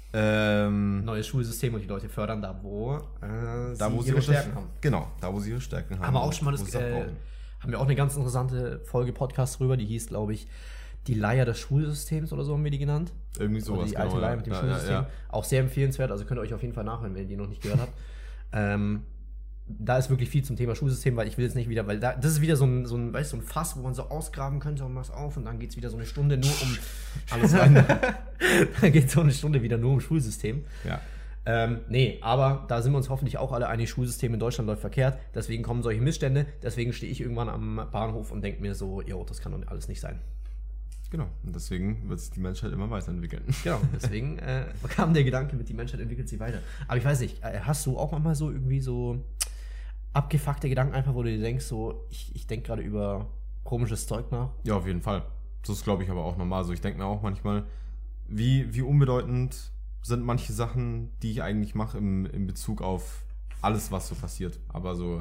ähm, neues Schulsystem und die Leute fördern da, wo, äh, da, wo sie ihre ihre Stärken haben. Genau, da, wo sie ihre Stärken haben. Haben wir auch schon mal wo das, sie es auch äh, brauchen. haben wir auch eine ganz interessante Folge Podcast drüber, die hieß, glaube ich, die Leier des Schulsystems oder so haben wir die genannt. Irgendwie Oder sowas. die alte genau, Leier ja. mit dem Ja, Schulsystem. ja, ja. Auch sehr empfehlenswert, also könnt ihr euch auf jeden Fall nachhören, wenn ihr die noch nicht gehört habt. Ähm, da ist wirklich viel zum Thema Schulsystem, weil ich will jetzt nicht wieder, weil da, das ist wieder so ein, so ein, weißt du, so ein Fass, wo man so ausgraben könnte und machst auf und dann geht es wieder so eine Stunde nur um alles rein. Dann geht so eine Stunde wieder nur um Schulsystem. Ja. Ähm, nee, aber da sind wir uns hoffentlich auch alle einig, Schulsystem in Deutschland läuft verkehrt, deswegen kommen solche Missstände, deswegen stehe ich irgendwann am Bahnhof und denke mir so, jo, das kann doch alles nicht sein. Genau. Und deswegen wird sich die Menschheit immer weiterentwickeln. Genau, deswegen äh, kam der Gedanke mit, die Menschheit entwickelt sich weiter. Aber ich weiß nicht, äh, hast du auch manchmal so irgendwie so abgefuckte Gedanken einfach, wo du dir denkst, so, ich, ich denke gerade über komisches Zeug nach? Ja, auf jeden Fall. Das ist, glaube ich, aber auch normal so. Ich denke mir auch manchmal, wie, wie unbedeutend sind manche Sachen, die ich eigentlich mache im, in Bezug auf alles, was so passiert. Aber so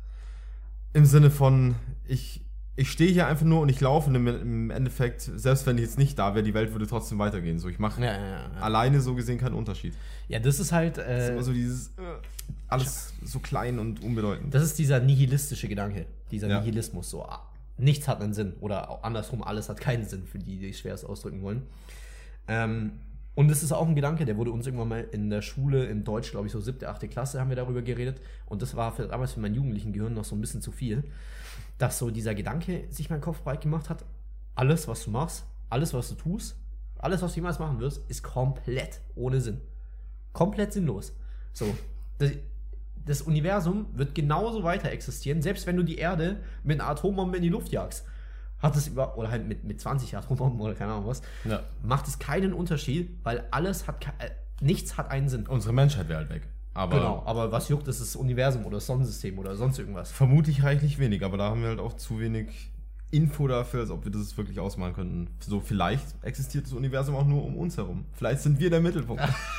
im Sinne von, ich, ich stehe hier einfach nur und ich laufe und im, im Endeffekt, selbst wenn ich jetzt nicht da wäre, die Welt würde trotzdem weitergehen. So, ich mache Ja, ja, ja. alleine so gesehen keinen Unterschied. Ja, das ist halt, Das ist äh, immer so dieses, äh, alles so klein und unbedeutend. das ist dieser nihilistische Gedanke, dieser Ja. Nihilismus, so, ah, nichts hat einen Sinn oder auch andersrum, alles hat keinen Sinn, für die, die schwer es ausdrücken wollen. Ähm, Und das ist auch ein Gedanke, der wurde uns irgendwann mal in der Schule, in Deutsch, glaube ich, so siebte, achte Klasse, haben wir darüber geredet. Und das war für, damals für mein jugendlichen Gehirn noch so ein bisschen zu viel, dass so dieser Gedanke sich mein Kopf breit gemacht hat, alles, was du machst, alles, was du tust, alles, was du jemals machen wirst, ist komplett ohne Sinn. Komplett sinnlos. So, das, das Universum wird genauso weiter existieren, selbst wenn du die Erde mit einer Atombombe in die Luft jagst. Hat es über, oder halt mit, mit zwanzig Atombomben oder keine Ahnung was, Ja. macht es keinen Unterschied, weil alles hat, ke- äh, nichts hat einen Sinn. Unsere Menschheit wäre halt weg. Aber Genau, aber was juckt, ist das Universum oder das Sonnensystem oder sonst irgendwas. vermutlich reichlich wenig, aber da haben wir halt auch zu wenig Info dafür, als ob wir das wirklich ausmalen könnten. So, vielleicht existiert das Universum auch nur um uns herum. Vielleicht sind wir der Mittelpunkt.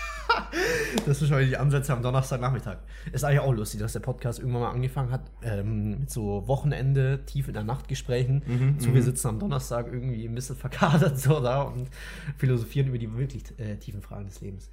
Das ist wahrscheinlich die Ansätze am Donnerstagnachmittag. Ist eigentlich auch lustig, dass der Podcast irgendwann mal angefangen hat, ähm, mit so Wochenende, tief in der Nacht-Gesprächen. Mhm, so, wir sitzen am Donnerstag irgendwie ein bisschen verkadert so da und philosophieren über die wirklich äh, tiefen Fragen des Lebens.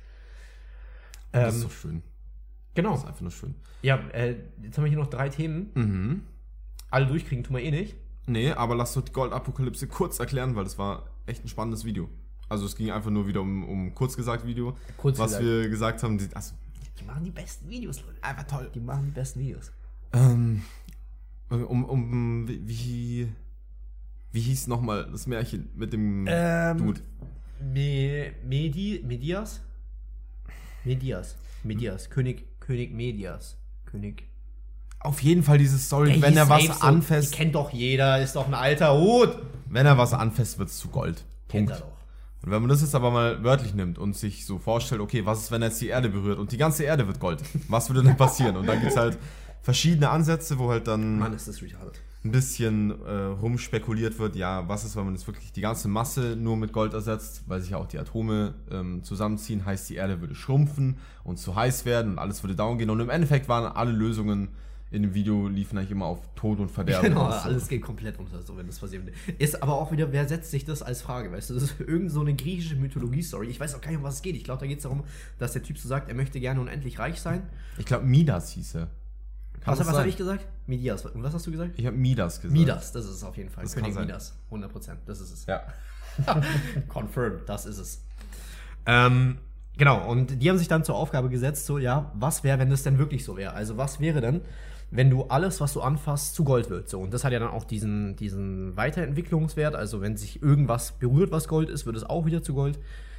Das Ähm, ist doch schön. genau. Das ist einfach nur schön. Ja, äh, jetzt haben wir hier noch drei Themen. Mhm. Alle durchkriegen tun wir eh nicht. Nee, aber lass doch die Goldapokalypse kurz erklären, weil das war echt ein spannendes Video. Also es ging einfach nur wieder um, um kurz gesagt Video. Kurz was gesagt. wir gesagt haben. Die, also, Die machen die besten Videos, Leute. einfach toll. Die machen die besten Videos. Ähm, um, um, wie, wie hieß nochmal das Märchen mit dem Ähm, Dude? Me, Medi, Medias? Medias. Medias. König, König Medias. König. Auf jeden Fall diese Story, Der wenn hieß er was safe so, anfasst, die kennt doch jeder, ist doch ein alter Hut. wenn er was anfasst, wird es zu Gold. Kennt Punkt. er doch. Und wenn man das jetzt aber mal wörtlich nimmt und sich so vorstellt, okay, was ist, wenn er jetzt die Erde berührt und die ganze Erde wird Gold? Was würde dann passieren? Und dann gibt es halt verschiedene Ansätze, wo halt dann Mann, ist das retarded. ein bisschen äh, rumspekuliert wird, ja, was ist, wenn man jetzt wirklich die ganze Masse nur mit Gold ersetzt, weil sich ja auch die Atome ähm, zusammenziehen, heißt, die Erde würde schrumpfen und zu heiß werden und alles würde down gehen. Und im Endeffekt waren alle Lösungen in dem Video, liefen eigentlich immer auf Tod und Verderben. Genau, aus. alles geht komplett unter, so wenn das passiert. Ist aber auch wieder, wer setzt sich das als Frage, weißt du? Das ist irgend so eine griechische Mythologie-Story. Ich weiß auch gar nicht, um was es geht. Ich glaube, da geht es darum, dass der Typ so sagt, er möchte gerne unendlich reich sein. Ich glaube, Midas hieß er. Kann Was, das was sein? habe ich gesagt? Midas. Und was hast du gesagt? Ich habe Midas gesagt. Midas, das ist es auf jeden Fall. Das König kann sein. Midas, hundert Prozent, das ist es. Ja. Confirmed, das ist es. Ähm, genau, und die haben sich dann zur Aufgabe gesetzt, so, ja, was wäre, wenn das denn wirklich so wäre? Also, was wäre denn, wenn du alles, was du anfasst, zu Gold wird? So, und das hat ja dann auch diesen, diesen Weiterentwicklungswert. Also, wenn sich irgendwas berührt, was Gold ist, wird es auch wieder zu Gold.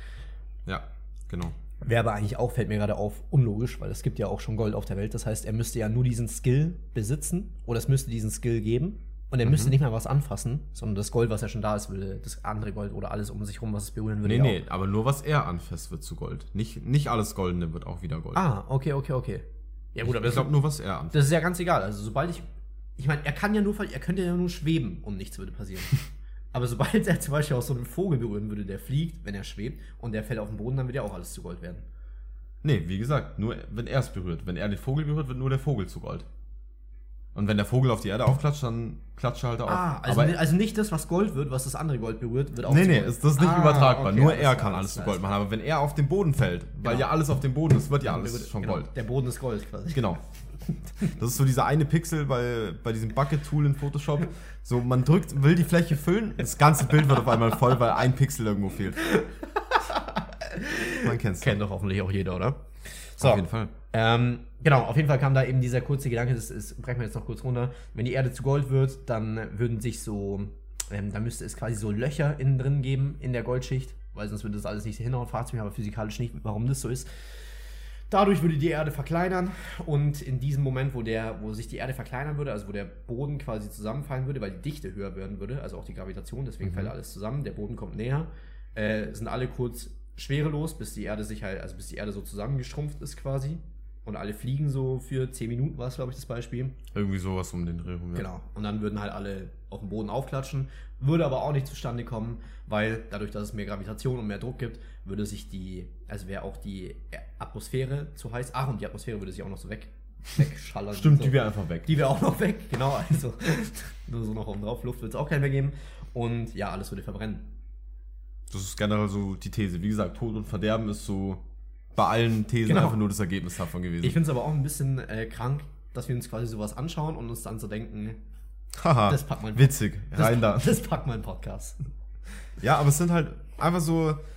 Ja, genau. Wäre aber eigentlich auch, fällt mir gerade auf, unlogisch, weil es gibt ja auch schon Gold auf der Welt. Das heißt, er müsste ja nur diesen Skill besitzen oder es müsste diesen Skill geben. Und er müsste nicht mal was anfassen, sondern das Gold, was ja schon da ist, würde das andere Gold oder alles um sich rum, was es berühren würde. Nee, ja nee, aber nur was er anfasst, wird zu Gold. Nicht, nicht alles Goldene wird auch wieder Gold. Ah, okay, okay, okay. Ja gut, aber ich das, glaube nur, was er anfasst. das ist ja ganz egal. Also sobald ich, ich meine, er kann ja nur, er könnte ja nur schweben und nichts würde passieren. Aber sobald er zum Beispiel auch so einen Vogel berühren würde, der fliegt, wenn er schwebt und der fällt auf den Boden, dann wird ja auch alles zu Gold werden. Nee, wie gesagt, nur wenn er es berührt. Wenn er den Vogel berührt, wird nur der Vogel zu Gold. Und wenn der Vogel auf die Erde aufklatscht, dann klatscht er halt auf. Ah, also, aber, also nicht das, was Gold wird, was das andere Gold berührt, wird auch nee, zu nee, Gold. ist das nicht Ah, übertragbar. okay, nur alles er klar, kann alles alles zu klar, Gold alles machen. Aber wenn er auf den Boden fällt, weil Genau. ja alles auf dem Boden ist, wird ja Dann alles wird- schon genau, Gold. Der Boden ist Gold quasi. Genau. Das ist so dieser eine Pixel bei, bei diesem Bucket-Tool in Photoshop. So, man drückt, will die Fläche füllen, das ganze Bild wird auf einmal voll, weil ein Pixel irgendwo fehlt. Man kennt's. Kennt doch hoffentlich auch jeder, oder? So, Auf jeden Fall. Ähm, genau, auf jeden Fall kam da eben dieser kurze Gedanke, das ist, brechen wir jetzt noch kurz runter. Wenn die Erde zu Gold wird, dann würden sich so, ähm, dann müsste es quasi so Löcher innen drin geben in der Goldschicht, weil sonst würde das alles nicht hinhauen, fragt mich aber physikalisch nicht, warum das so ist. Dadurch würde die Erde verkleinern und in diesem Moment, wo, der, wo sich die Erde verkleinern würde, also wo der Boden quasi zusammenfallen würde, weil die Dichte höher werden würde, also auch die Gravitation, deswegen Mhm. fällt alles zusammen, der Boden kommt näher, äh, sind alle kurz schwerelos, bis die Erde sich halt, also bis die Erde so zusammengeschrumpft ist quasi. Und alle fliegen so für zehn Minuten, war es, glaube ich, das Beispiel. Irgendwie sowas um den Dreh rum. Ja. Genau. Und dann würden halt alle auf dem Boden aufklatschen. Würde aber auch nicht zustande kommen, weil dadurch, dass es mehr Gravitation und mehr Druck gibt, würde sich die, also wäre auch die Atmosphäre zu heiß. Ach, und die Atmosphäre würde sich auch noch so weg, wegschallern. Stimmt, so. die wäre einfach weg. Die wäre auch noch weg, genau. Also nur so noch oben drauf. Luft wird es auch keinen mehr geben. Und ja, alles würde verbrennen. Das ist generell so die These. Wie gesagt, Tod und Verderben ist so bei allen Thesen Genau. einfach nur das Ergebnis davon gewesen. Ich finde es aber auch ein bisschen äh, krank, dass wir uns quasi sowas anschauen und uns dann so denken, Haha, das packt man witzig, das, rein da. das packt mein Podcast. Ja, aber es sind halt einfach so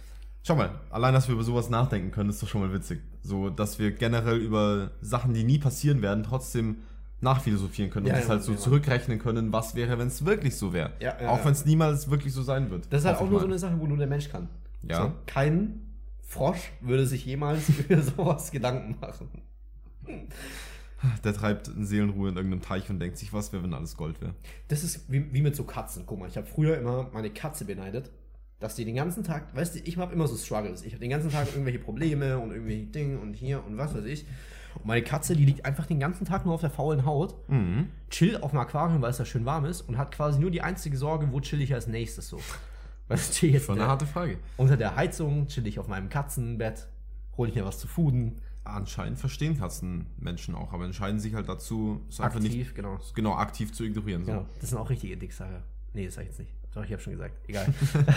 Schau mal, allein, dass wir über sowas nachdenken können, ist doch schon mal witzig. So, dass wir generell über Sachen, die nie passieren werden, trotzdem nachphilosophieren können Ja, und es ja, halt so ja. zurückrechnen können, was wäre, wenn es wirklich so wäre. Ja, ja, auch ja. wenn es niemals wirklich so sein wird. Das ist halt Hoffe auch ich nur mal. so eine Sache, wo nur der Mensch kann. Ja. So, kein Frosch würde sich jemals über sowas Gedanken machen. Der treibt in Seelenruhe in irgendeinem Teich und denkt sich, was wäre, wenn alles Gold wäre. Das ist wie, wie mit so Katzen. Guck mal, ich habe früher immer meine Katze beneidet, dass die den ganzen Tag, weißt du, ich habe immer so Struggles. Ich habe den ganzen Tag irgendwelche Probleme und irgendwelche Dinge und hier und was weiß ich. Und meine Katze, die liegt einfach den ganzen Tag nur auf der faulen Haut, Mhm. chillt auf dem Aquarium, weil es da schön warm ist und hat quasi nur die einzige Sorge, wo chill ich als nächstes so. Weißt du, chill jetzt Schon eine der, harte Frage. unter der Heizung, chill ich auf meinem Katzenbett, hole ich mir was zu fooden. Anscheinend verstehen Katzenmenschen auch, aber entscheiden sich halt dazu, es einfach nicht Aktiv, genau. genau aktiv zu ignorieren. So. Genau, das sind auch richtige Dicksager. Nee, das sag ich jetzt nicht. Doch, ich habe schon gesagt. Egal.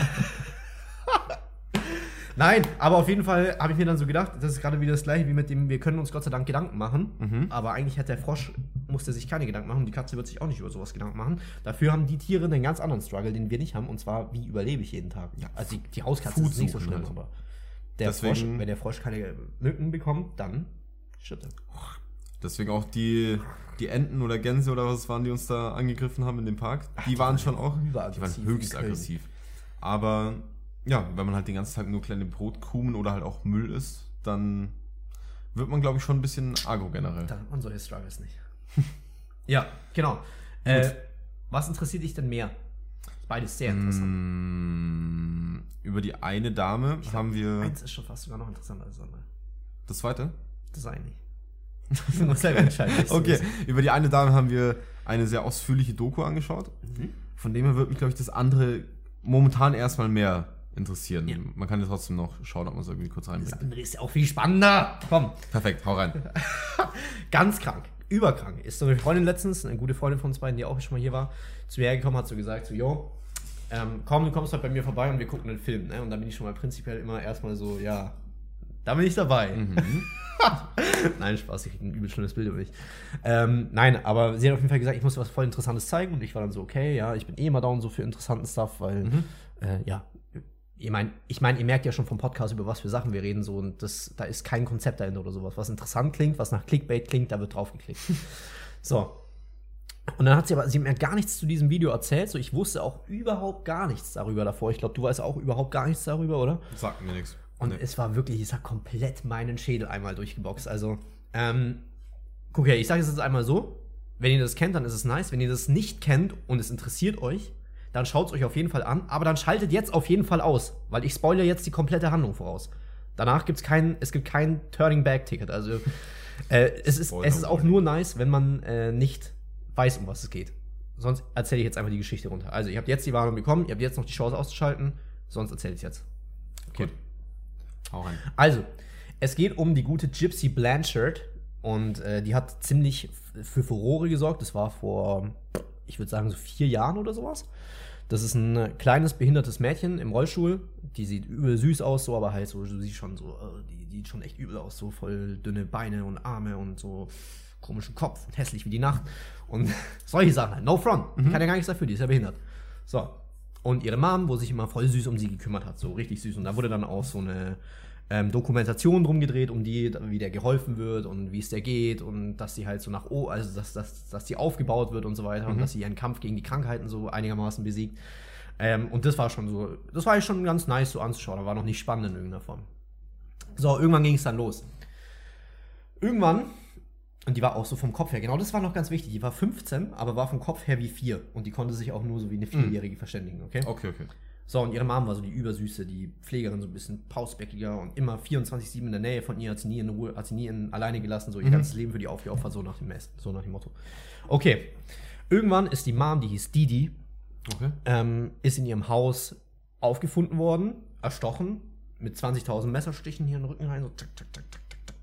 Nein, aber auf jeden Fall habe ich mir dann so gedacht, das ist gerade wieder das gleiche wie mit dem, wir können uns Gott sei Dank Gedanken machen, Mhm. aber eigentlich hat der Frosch, musste sich keine Gedanken machen und die Katze wird sich auch nicht über sowas Gedanken machen. Dafür haben die Tiere einen ganz anderen Struggle, den wir nicht haben, und zwar, wie überlebe ich jeden Tag. Ja, Also die, die Hauskatze Food ist nicht so suchen schlimm, halt. aber der Deswegen- Frosch, wenn der Frosch keine Mücken bekommt, dann stirbt er. Deswegen auch die, die Enten oder Gänse oder was es waren, die uns da angegriffen haben in dem Park, die, die waren waren schon auch, die überaggressiv waren höchst in Köln. aggressiv. Aber ja, wenn man halt den ganzen Tag nur kleine Brotkrumen oder halt auch Müll isst, dann wird man, glaube ich, schon ein bisschen agro generell. Dann hat man solche Struggles nicht. Ja, genau. Äh, was interessiert dich denn mehr? Beides sehr interessant. Mm, über die eine Dame haben wir Eins ist schon fast sogar noch interessanter als das andere. das zweite. Das eine nicht. Du musst selber entscheiden. was du Okay, willst. über die eine Dame haben wir eine sehr ausführliche Doku angeschaut. Mhm. Von dem her würde mich, glaube ich, das andere momentan erstmal mehr interessieren. Ja. Man kann ja trotzdem noch schauen, ob man es irgendwie kurz Das reinbringt. andere ist ja auch viel spannender. Komm, Perfekt, hau rein. ganz krank. Überkrank. Ist so eine Freundin letztens, eine gute Freundin von uns beiden, die auch schon mal hier war, zu mir hergekommen, hat so gesagt, so, yo, ähm, komm, du kommst halt bei mir vorbei und wir gucken einen Film. Ne? Und dann bin ich schon mal prinzipiell immer erstmal so, ja, da bin ich dabei. Mhm. Nein, Spaß, ich kriege ein übel schlimmes Bild über mich. Ähm, nein, aber sie hat auf jeden Fall gesagt, ich muss dir was voll Interessantes zeigen. Und ich war dann so, okay, ja, ich bin eh immer down so für interessanten Stuff, weil, Mhm. äh, ja, ich meine, ich mein, ihr merkt ja schon vom Podcast, über was für Sachen wir reden, so, und das, da ist kein Konzept dahinter oder sowas. Was interessant klingt, was nach Clickbait klingt, da wird drauf geklickt. So. Und dann hat sie aber, sie hat mir gar nichts zu diesem Video erzählt, so, ich wusste auch überhaupt gar nichts darüber davor. Ich glaube, du weißt auch überhaupt gar nichts darüber, oder? Sagt mir nichts. Und Nee. es war wirklich, es hat komplett meinen Schädel einmal durchgeboxt. Also, ähm, guck her, ich sage es jetzt einmal so, wenn ihr das kennt, dann ist es nice. Wenn ihr das nicht kennt und es interessiert euch, dann schaut es euch auf jeden Fall an. Aber dann schaltet jetzt auf jeden Fall aus, weil ich spoilere jetzt die komplette Handlung voraus. Danach gibt es kein, es gibt kein Turning-Back-Ticket. Also, äh, es, ist, es ist auch nur nice, wenn man äh, nicht weiß, um was es geht. Sonst erzähle ich jetzt einfach die Geschichte runter. Also, ihr habt jetzt die Warnung bekommen, ihr habt jetzt noch die Chance auszuschalten, sonst erzähle ich es jetzt. Okay. Gut. Hau rein. Also, es geht um die gute Gypsy Blanchard und äh, die hat ziemlich f- für Furore gesorgt. Das war vor, ich würde sagen, so vier Jahren oder sowas. Das ist ein äh, kleines, behindertes Mädchen im Rollstuhl. Die sieht übel süß aus, so, aber halt so, du siehst schon so, äh, die, die sieht schon echt übel aus, so voll dünne Beine und Arme und so komischen Kopf und hässlich wie die Nacht. Und solche Sachen halt. No front. Die kann ja gar nichts dafür, die ist ja behindert. So. Und ihre Mom, wo sich immer voll süß um sie gekümmert hat, so richtig süß. Und da wurde dann auch so eine ähm, Dokumentation drum gedreht, um die, wie der geholfen wird und wie es der geht und dass sie halt so nach O, also dass, dass, dass die aufgebaut wird und so weiter und dass sie ihren Kampf gegen die Krankheiten so einigermaßen besiegt. Ähm, und das war schon so, das war eigentlich schon ganz nice so anzuschauen, aber war noch nicht spannend in irgendeiner Form. So, irgendwann ging es dann los. Irgendwann, und die war auch so vom Kopf her, genau das war noch ganz wichtig, die war fünfzehn, aber war vom Kopf her wie vier und die konnte sich auch nur so wie eine Vierjährige verständigen, okay? Okay, okay. So, und ihre Mom war so die Übersüße, die Pflegerin, so ein bisschen pausbäckiger und immer vierundzwanzig sieben in der Nähe von ihr, hat sie nie in Ruhe, hat sie nie in, alleine gelassen, so ihr Mhm. ganzes Leben für die aufgeopfert, so nach dem Mess, so nach dem Motto. Okay, irgendwann ist die Mom, die hieß Didi, Okay. ähm, ist in ihrem Haus aufgefunden worden, erstochen, mit zwanzigtausend Messerstichen hier in den Rücken rein, so zack, zack, zack, zack, zack, zack.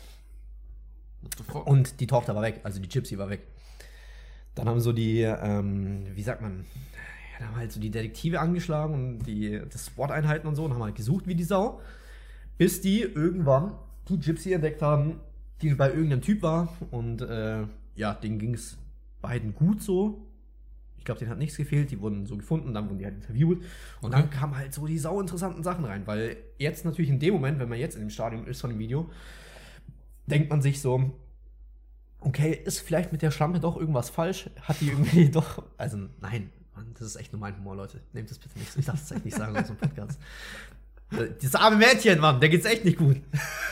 What the fuck? Und die Tochter war weg, also die Gypsy war weg. Dann haben so die, ähm, wie sagt man, ja, da haben halt so die Detektive angeschlagen und die das SWAT-Einheiten und so und haben halt gesucht wie die Sau, bis die irgendwann die Gypsy entdeckt haben, die bei irgendeinem Typ war und äh, ja, denen ging es beiden gut so. Ich glaube, denen hat nichts gefehlt. Die wurden so gefunden, dann wurden die halt interviewt. Und Okay. dann kamen halt so die sauinteressanten Sachen rein. Weil jetzt natürlich in dem Moment, wenn man jetzt in dem Stadium ist von dem Video, denkt man sich so, okay, ist vielleicht mit der Schlampe doch irgendwas falsch? Hat die irgendwie doch, also nein, Mann, das ist echt nur mein Humor, Leute. Nehmt das bitte nicht. Ich darf das echt nicht sagen in so einem Podcast. Dieses arme Mädchen, Mann, der geht's echt nicht gut.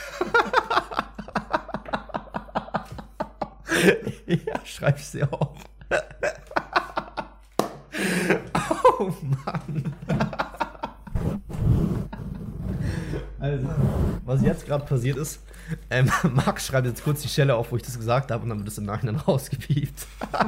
Ja, schreib ich sie auf. Oh Mann. Also, was jetzt gerade passiert ist, ähm, Max schreibt jetzt kurz die Stelle auf, wo ich das gesagt habe, und dann wird es im Nachhinein rausgepiept.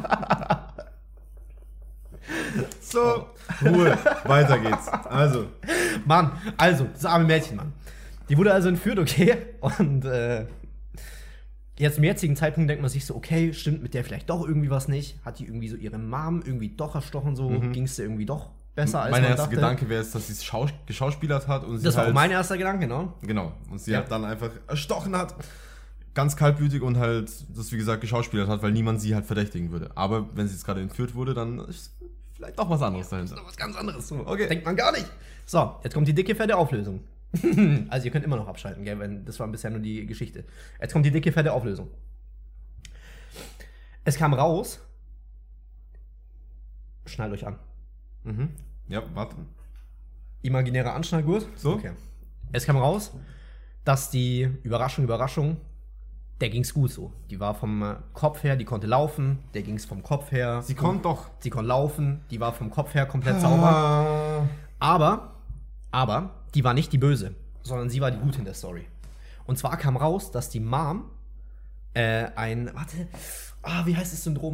So, Ruhe, weiter geht's. Also, Mann, also, das arme Mädchen, Mann. Die wurde also entführt, okay? Und äh, jetzt zum jetzigen Zeitpunkt denkt man sich so, okay, stimmt mit der vielleicht doch irgendwie was nicht? Hat die irgendwie so ihre Mom irgendwie doch erstochen, so Mhm. ging es dir irgendwie doch besser, als mein man erster dachte? Gedanke wäre jetzt, dass sie es schaus geschauspielert hat und sie Das war halt, auch mein erster Gedanke, genau. Genau, und sie Ja. hat dann einfach erstochen hat, ganz kaltblütig und halt das, wie gesagt, geschauspielert hat, weil niemand sie halt verdächtigen würde. Aber wenn sie jetzt gerade entführt wurde, dann ist vielleicht doch was anderes Das dahinter. ist doch was ganz anderes. So. Okay. Denkt man gar nicht. So, jetzt kommt die dicke, fette Auflösung. Also ihr könnt immer noch abschalten, gell, wenn das war bisher nur die Geschichte. Jetzt kommt die dicke, fette Auflösung. Es kam raus. Schnallt euch an. Mhm. Ja, warte. Imaginärer Anschnallgurt. So? Okay. Es kam raus, dass die Überraschung, Überraschung, der ging's gut so. Die war vom äh, Kopf her, die konnte laufen, der ging's vom Kopf her. Sie konnte doch. Sie konnte laufen, die war vom Kopf her komplett sauber. Ah. Aber, aber, die war nicht die Böse, sondern sie war die Gute in der Story. Und zwar kam raus, dass die Mom äh, ein, warte, ah, wie heißt das Syndrom?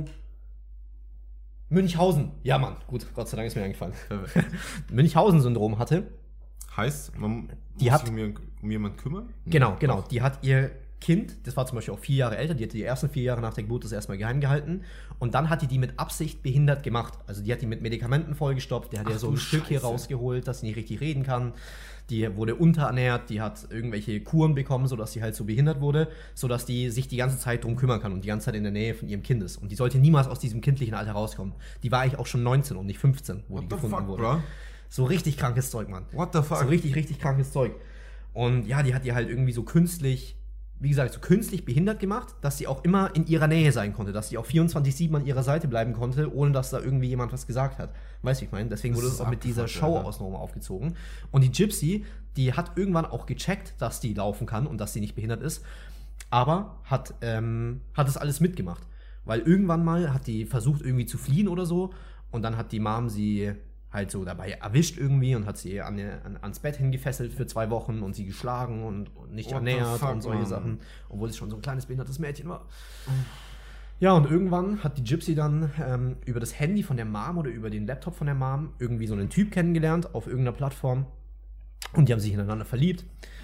Münchhausen. Ja, Mann, gut, Gott sei Dank ist mir eingefallen. Münchhausen-Syndrom hatte. Heißt, man Die muss hat- sich um, ihr, um jemanden kümmern? Genau, genau. Doch. Die hat ihr Kind, das war zum Beispiel auch vier Jahre älter, die hat die ersten vier Jahre nach der Geburt das erstmal geheim gehalten. Und dann hat die die mit Absicht behindert gemacht. Also die hat die mit Medikamenten vollgestopft, der hat Ach ihr so du ein Stück hier Scheiße. rausgeholt, dass sie nicht richtig reden kann. Die wurde unterernährt, die hat irgendwelche Kuren bekommen, sodass sie halt so behindert wurde, sodass die sich die ganze Zeit drum kümmern kann und die ganze Zeit in der Nähe von ihrem Kind ist. Und die sollte niemals aus diesem kindlichen Alter rauskommen. Die war eigentlich auch schon neunzehn und nicht fünfzehn, wo What die the gefunden fuck, wurde. bro? So richtig krankes Zeug, Mann. What the fuck? So richtig, richtig krankes Zeug. Und ja, die hat die halt irgendwie so künstlich, wie gesagt, so künstlich behindert gemacht, dass sie auch immer in ihrer Nähe sein konnte, dass sie auch vierundzwanzig sieben an ihrer Seite bleiben konnte, ohne dass da irgendwie jemand was gesagt hat. Weißt du, wie ich meine? Deswegen Das wurde ist es auch mit dieser abgefuckt, Show Alter. außenrum aufgezogen. Und die Gypsy, die hat irgendwann auch gecheckt, dass die laufen kann und dass sie nicht behindert ist, aber hat, ähm, hat das alles mitgemacht. Weil irgendwann mal hat die versucht, irgendwie zu fliehen oder so, und dann hat die Mom sie halt so dabei erwischt irgendwie und hat sie an, an, ans Bett hingefesselt für zwei Wochen und sie geschlagen und, und nicht What the ernährt fuck, und solche Mann. Sachen, obwohl sie schon so ein kleines behindertes Mädchen war. Ja, und irgendwann hat die Gypsy dann ähm, über das Handy von der Mom oder über den Laptop von der Mom irgendwie so einen Typ kennengelernt auf irgendeiner Plattform, und die haben sich ineinander verliebt.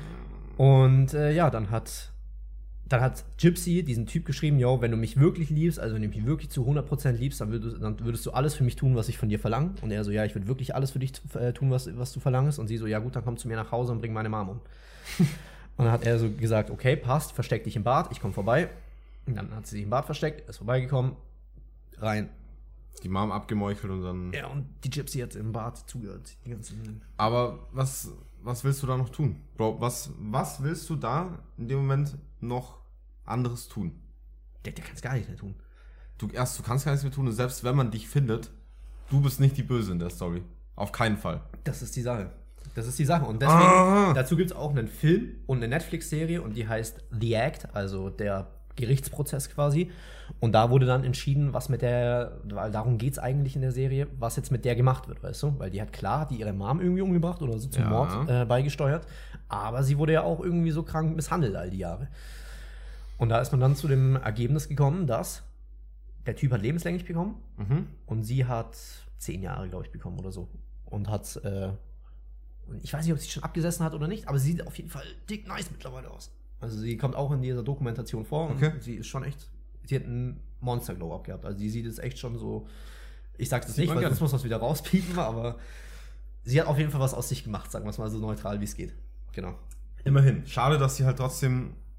Und äh, ja, dann hat Dann hat Gypsy diesen Typ geschrieben, yo, wenn du mich wirklich liebst, also wenn du mich wirklich zu hundert Prozent liebst, dann würdest, dann würdest du alles für mich tun, was ich von dir verlange. Und er so, ja, ich würde wirklich alles für dich äh, tun, was, was du verlangst. Und sie so, ja gut, dann komm zu mir nach Hause und bring meine Mom um. Und dann hat er so gesagt, okay, passt, versteck dich im Bad, ich komme vorbei. Und dann hat sie sich im Bad versteckt, ist vorbeigekommen, rein. Die Mom abgemeuchelt und dann. Ja, und die Gypsy hat im Bad zugehört. Die ganzen Aber was, was willst du da noch tun? Bro, was, was willst du da in dem Moment noch anderes tun? der, der kann es gar nicht mehr tun. Du, erst, du kannst gar nichts mehr tun und selbst wenn man dich findet, du bist nicht die Böse in der Story. Auf keinen Fall. Das ist die Sache. Das ist die Sache. Und deswegen, Ah. dazu gibt es auch einen Film und eine Netflix-Serie und die heißt The Act, also der Gerichtsprozess quasi. Und da wurde dann entschieden, was mit der, weil darum geht es eigentlich in der Serie, was jetzt mit der gemacht wird, weißt du? Weil die hat klar, hat die ihre Mom irgendwie umgebracht oder so zum Ja. Mord äh, beigesteuert. Aber sie wurde ja auch irgendwie so krank misshandelt all die Jahre. Und da ist man dann zu dem Ergebnis gekommen, dass der Typ hat lebenslänglich bekommen. Mhm. Und sie hat zehn Jahre, glaube ich, bekommen oder so. Und hat, äh, ich weiß nicht, ob sie schon abgesessen hat oder nicht, aber sie sieht auf jeden Fall dick nice mittlerweile aus. Also sie kommt auch in dieser Dokumentation vor und Okay. sie ist schon echt, sie hat einen Monster-Glow-Up gehabt. Also die sieht jetzt echt schon so, ich sag's jetzt Sieht nicht, man weil gerne. sonst muss man es wieder rauspiepen, aber sie hat auf jeden Fall was aus sich gemacht, sagen wir es mal so neutral, wie es geht. Genau. Immerhin. Schade, dass sie halt trotzdem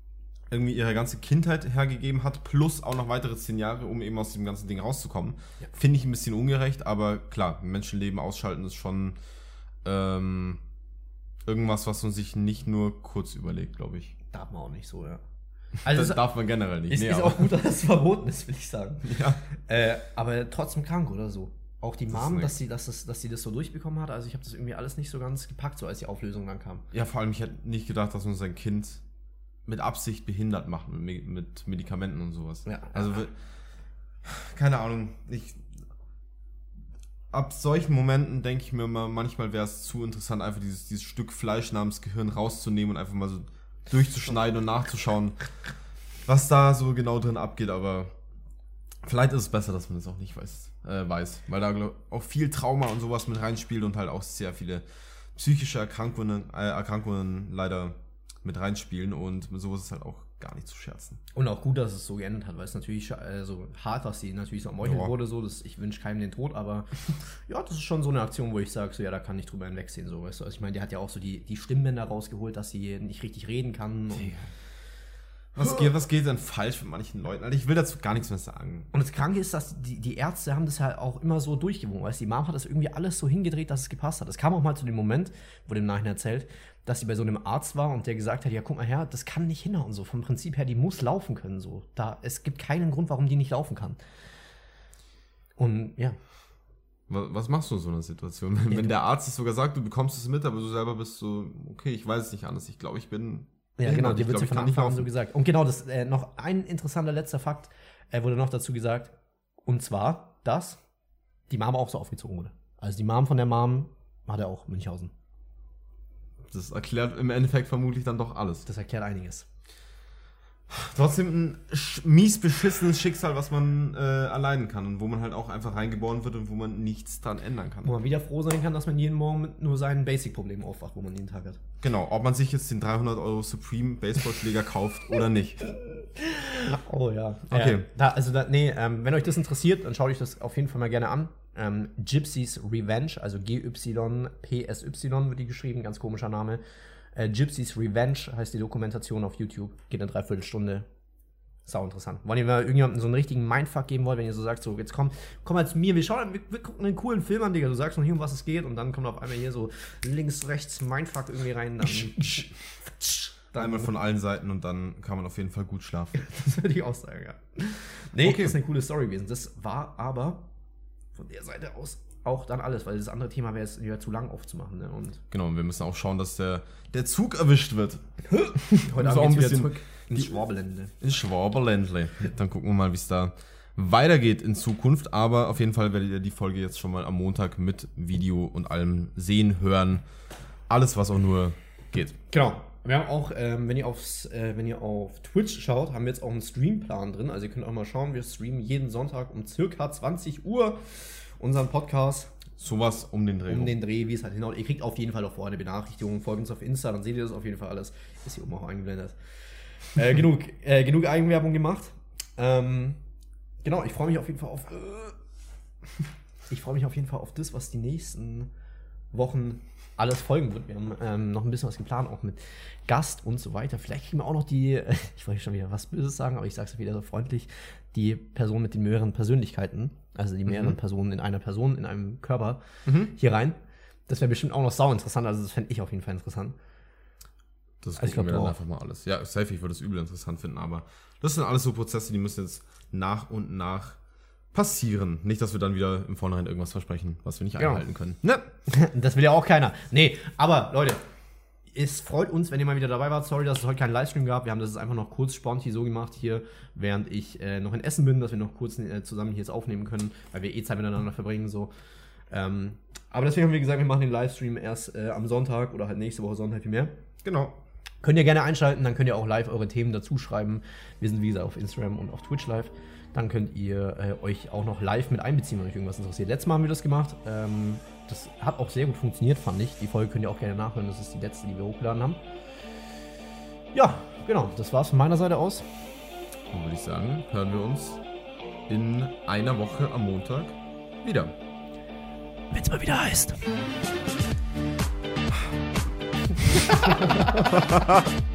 irgendwie ihre ganze Kindheit hergegeben hat, plus auch noch weitere zehn Jahre, um eben aus dem ganzen Ding rauszukommen. Ja. Finde ich ein bisschen ungerecht, aber klar, Menschenleben ausschalten ist schon ähm, irgendwas, was man sich nicht nur kurz überlegt, glaube ich. Darf man auch nicht so, ja. Also das darf man generell nicht. Es nee, ist auch gut, dass es verboten ist, will ich sagen. Ja. Äh, aber trotzdem krank oder so. Auch die Mom, dass sie, dass, das, dass sie das so durchbekommen hat. Also ich habe das irgendwie alles nicht so ganz gepackt, so als die Auflösung dann kam. Ja, vor allem, ich hätte nicht gedacht, dass man sein Kind mit Absicht behindert macht, mit, mit Medikamenten und sowas. Ja. Also, keine Ahnung. Ich, ab solchen Momenten denke ich mir mal, manchmal wäre es zu interessant, einfach dieses, dieses Stück Fleisch namens Gehirn rauszunehmen und einfach mal so durchzuschneiden und nachzuschauen, was da so genau drin abgeht, aber vielleicht ist es besser, dass man das auch nicht weiß, äh, weiß weil da glaub, auch viel Trauma und sowas mit reinspielt und halt auch sehr viele psychische Erkrankungen, äh, Erkrankungen leider mit reinspielen und mit sowas ist halt auch gar nicht zu scherzen. Und auch gut, dass es so geendet hat, weil es natürlich äh, so hart, dass sie natürlich so ermeuchelt ja. wurde, so, dass ich wünsche keinem den Tod, aber ja, das ist schon so eine Aktion, wo ich sage, so ja, da kann ich drüber hinwegsehen, so, weißt du, also ich meine, die hat ja auch so die, die Stimmbänder rausgeholt, dass sie nicht richtig reden kann und Was geht, was geht denn falsch mit manchen Leuten? Also ich will dazu gar nichts mehr sagen. Und das Kranke ist, dass die, die Ärzte haben das halt auch immer so durchgewogen. Weißt du, die Mom hat das irgendwie alles so hingedreht, dass es gepasst hat. Es kam auch mal zu dem Moment, wurde im Nachhinein erzählt, dass sie bei so einem Arzt war und der gesagt hat, ja, guck mal her, das kann nicht hinhauen. So. Vom Prinzip her, die muss laufen können. So. Da, es gibt keinen Grund, warum die nicht laufen kann. Und ja. Was, was machst du in so einer Situation? Wenn, ja, wenn der Arzt es sogar sagt, du bekommst es mit, aber du selber bist so, okay, ich weiß es nicht anders. Ich glaube, ich bin... Ja, genau, dir wird ja von Anfang an so gesagt. Und genau, das äh, noch ein interessanter letzter Fakt äh, wurde noch dazu gesagt. Und zwar, dass die Mom auch so aufgezogen wurde. Also die Mom von der Mom hatte auch Münchhausen. Das erklärt im Endeffekt vermutlich dann doch alles. Das erklärt einiges. Trotzdem ein mies beschissenes Schicksal, was man äh, erleiden kann und wo man halt auch einfach reingeboren wird und wo man nichts dran ändern kann. Wo man wieder froh sein kann, dass man jeden Morgen mit nur seinen Basic-Problemen aufwacht, wo man jeden Tag hat. Genau, ob man sich jetzt den dreihundert Euro Supreme Baseballschläger kauft oder nicht. Oh ja. Okay. Äh, da, also da, nee, ähm, wenn euch das interessiert, dann schaut euch das auf jeden Fall mal gerne an. Ähm, Gypsy's Revenge, also G Y P S Y wird die geschrieben, ganz komischer Name. Äh, Gypsy's Revenge heißt die Dokumentation auf YouTube. Geht eine Dreiviertelstunde. Sau interessant. Wenn ihr mal irgendjemandem so einen richtigen Mindfuck geben wollt, wenn ihr so sagt, so jetzt komm, komm mal zu mir, wir schauen, wir, wir gucken einen coolen Film an, Digga. Du sagst noch hier, um was es geht und dann kommt auf einmal hier so links, rechts Mindfuck irgendwie rein. Dann, dann einmal von allen Seiten und dann kann man auf jeden Fall gut schlafen. Das würde ich auch sagen, ja. Nee, okay. Das ist eine coole Story gewesen. Das war aber von der Seite aus auch dann alles, weil das andere Thema wäre jetzt wieder zu lang aufzumachen. Ne? Und genau, und wir müssen auch schauen, dass der, der Zug erwischt wird. Heute Abend auch ein bisschen zurück ins Schwaberländle. Ins Schwaberländle. Dann gucken wir mal, wie es da weitergeht in Zukunft. Aber auf jeden Fall werdet ihr die Folge jetzt schon mal am Montag mit Video und allem sehen, hören. Alles, was auch nur geht. Genau. Wir haben auch, ähm, wenn ihr aufs, äh, wenn ihr auf Twitch schaut, haben wir jetzt auch einen Streamplan drin. Also ihr könnt auch mal schauen, wir streamen jeden Sonntag um circa zwanzig Uhr unseren Podcast. Sowas um den Dreh. Um den Dreh, wie es halt hinhaut. Ihr kriegt auf jeden Fall auch vorher eine Benachrichtigung. Folgt uns auf Insta, dann seht ihr das auf jeden Fall alles. Ist hier oben auch eingeblendet. äh, genug, äh, genug Eigenwerbung gemacht. Ähm, genau, ich freue mich auf jeden Fall auf. Äh, ich freue mich auf jeden Fall auf das, was die nächsten Wochen alles folgen wird. Wir haben ähm, noch ein bisschen was geplant, auch mit Gast und so weiter. Vielleicht kriegen wir auch noch die, äh, ich wollte schon wieder was Böses sagen, aber ich sage es wieder so freundlich, die Person mit den mehreren Persönlichkeiten, also die mehreren mhm. Personen in einer Person, in einem Körper, mhm. hier rein. Das wäre bestimmt auch noch sau interessant, also das fände ich auf jeden Fall interessant. Das also gucken wir dann einfach mal alles. Ja, safe, ich würde es übel interessant finden, aber das sind alles so Prozesse, die müssen jetzt nach und nach passieren. Nicht, dass wir dann wieder im Vornherein irgendwas versprechen, was wir nicht genau. einhalten können. Ne? Das will ja auch keiner. Nee, aber Leute, es freut uns, wenn ihr mal wieder dabei wart. Sorry, dass es heute keinen Livestream gab. Wir haben das jetzt einfach noch kurz spontan so gemacht hier, während ich äh, noch in Essen bin, dass wir noch kurz äh, zusammen hier jetzt aufnehmen können, weil wir eh Zeit miteinander verbringen. So. Ähm, aber deswegen haben wir gesagt, wir machen den Livestream erst äh, am Sonntag oder halt nächste Woche Sonntag viel mehr. Genau. Könnt ihr gerne einschalten, dann könnt ihr auch live eure Themen dazu schreiben. Wir sind wie gesagt auf Instagram und auf Twitch live. Dann könnt ihr äh, euch auch noch live mit einbeziehen, wenn euch irgendwas interessiert. Letztes Mal haben wir das gemacht. Ähm, das hat auch sehr gut funktioniert, fand ich. Die Folge könnt ihr auch gerne nachhören. Das ist die letzte, die wir hochgeladen haben. Ja, genau. Das war's von meiner Seite aus. Dann würde ich sagen, hören wir uns in einer Woche am Montag wieder. Wenn's mal wieder heißt.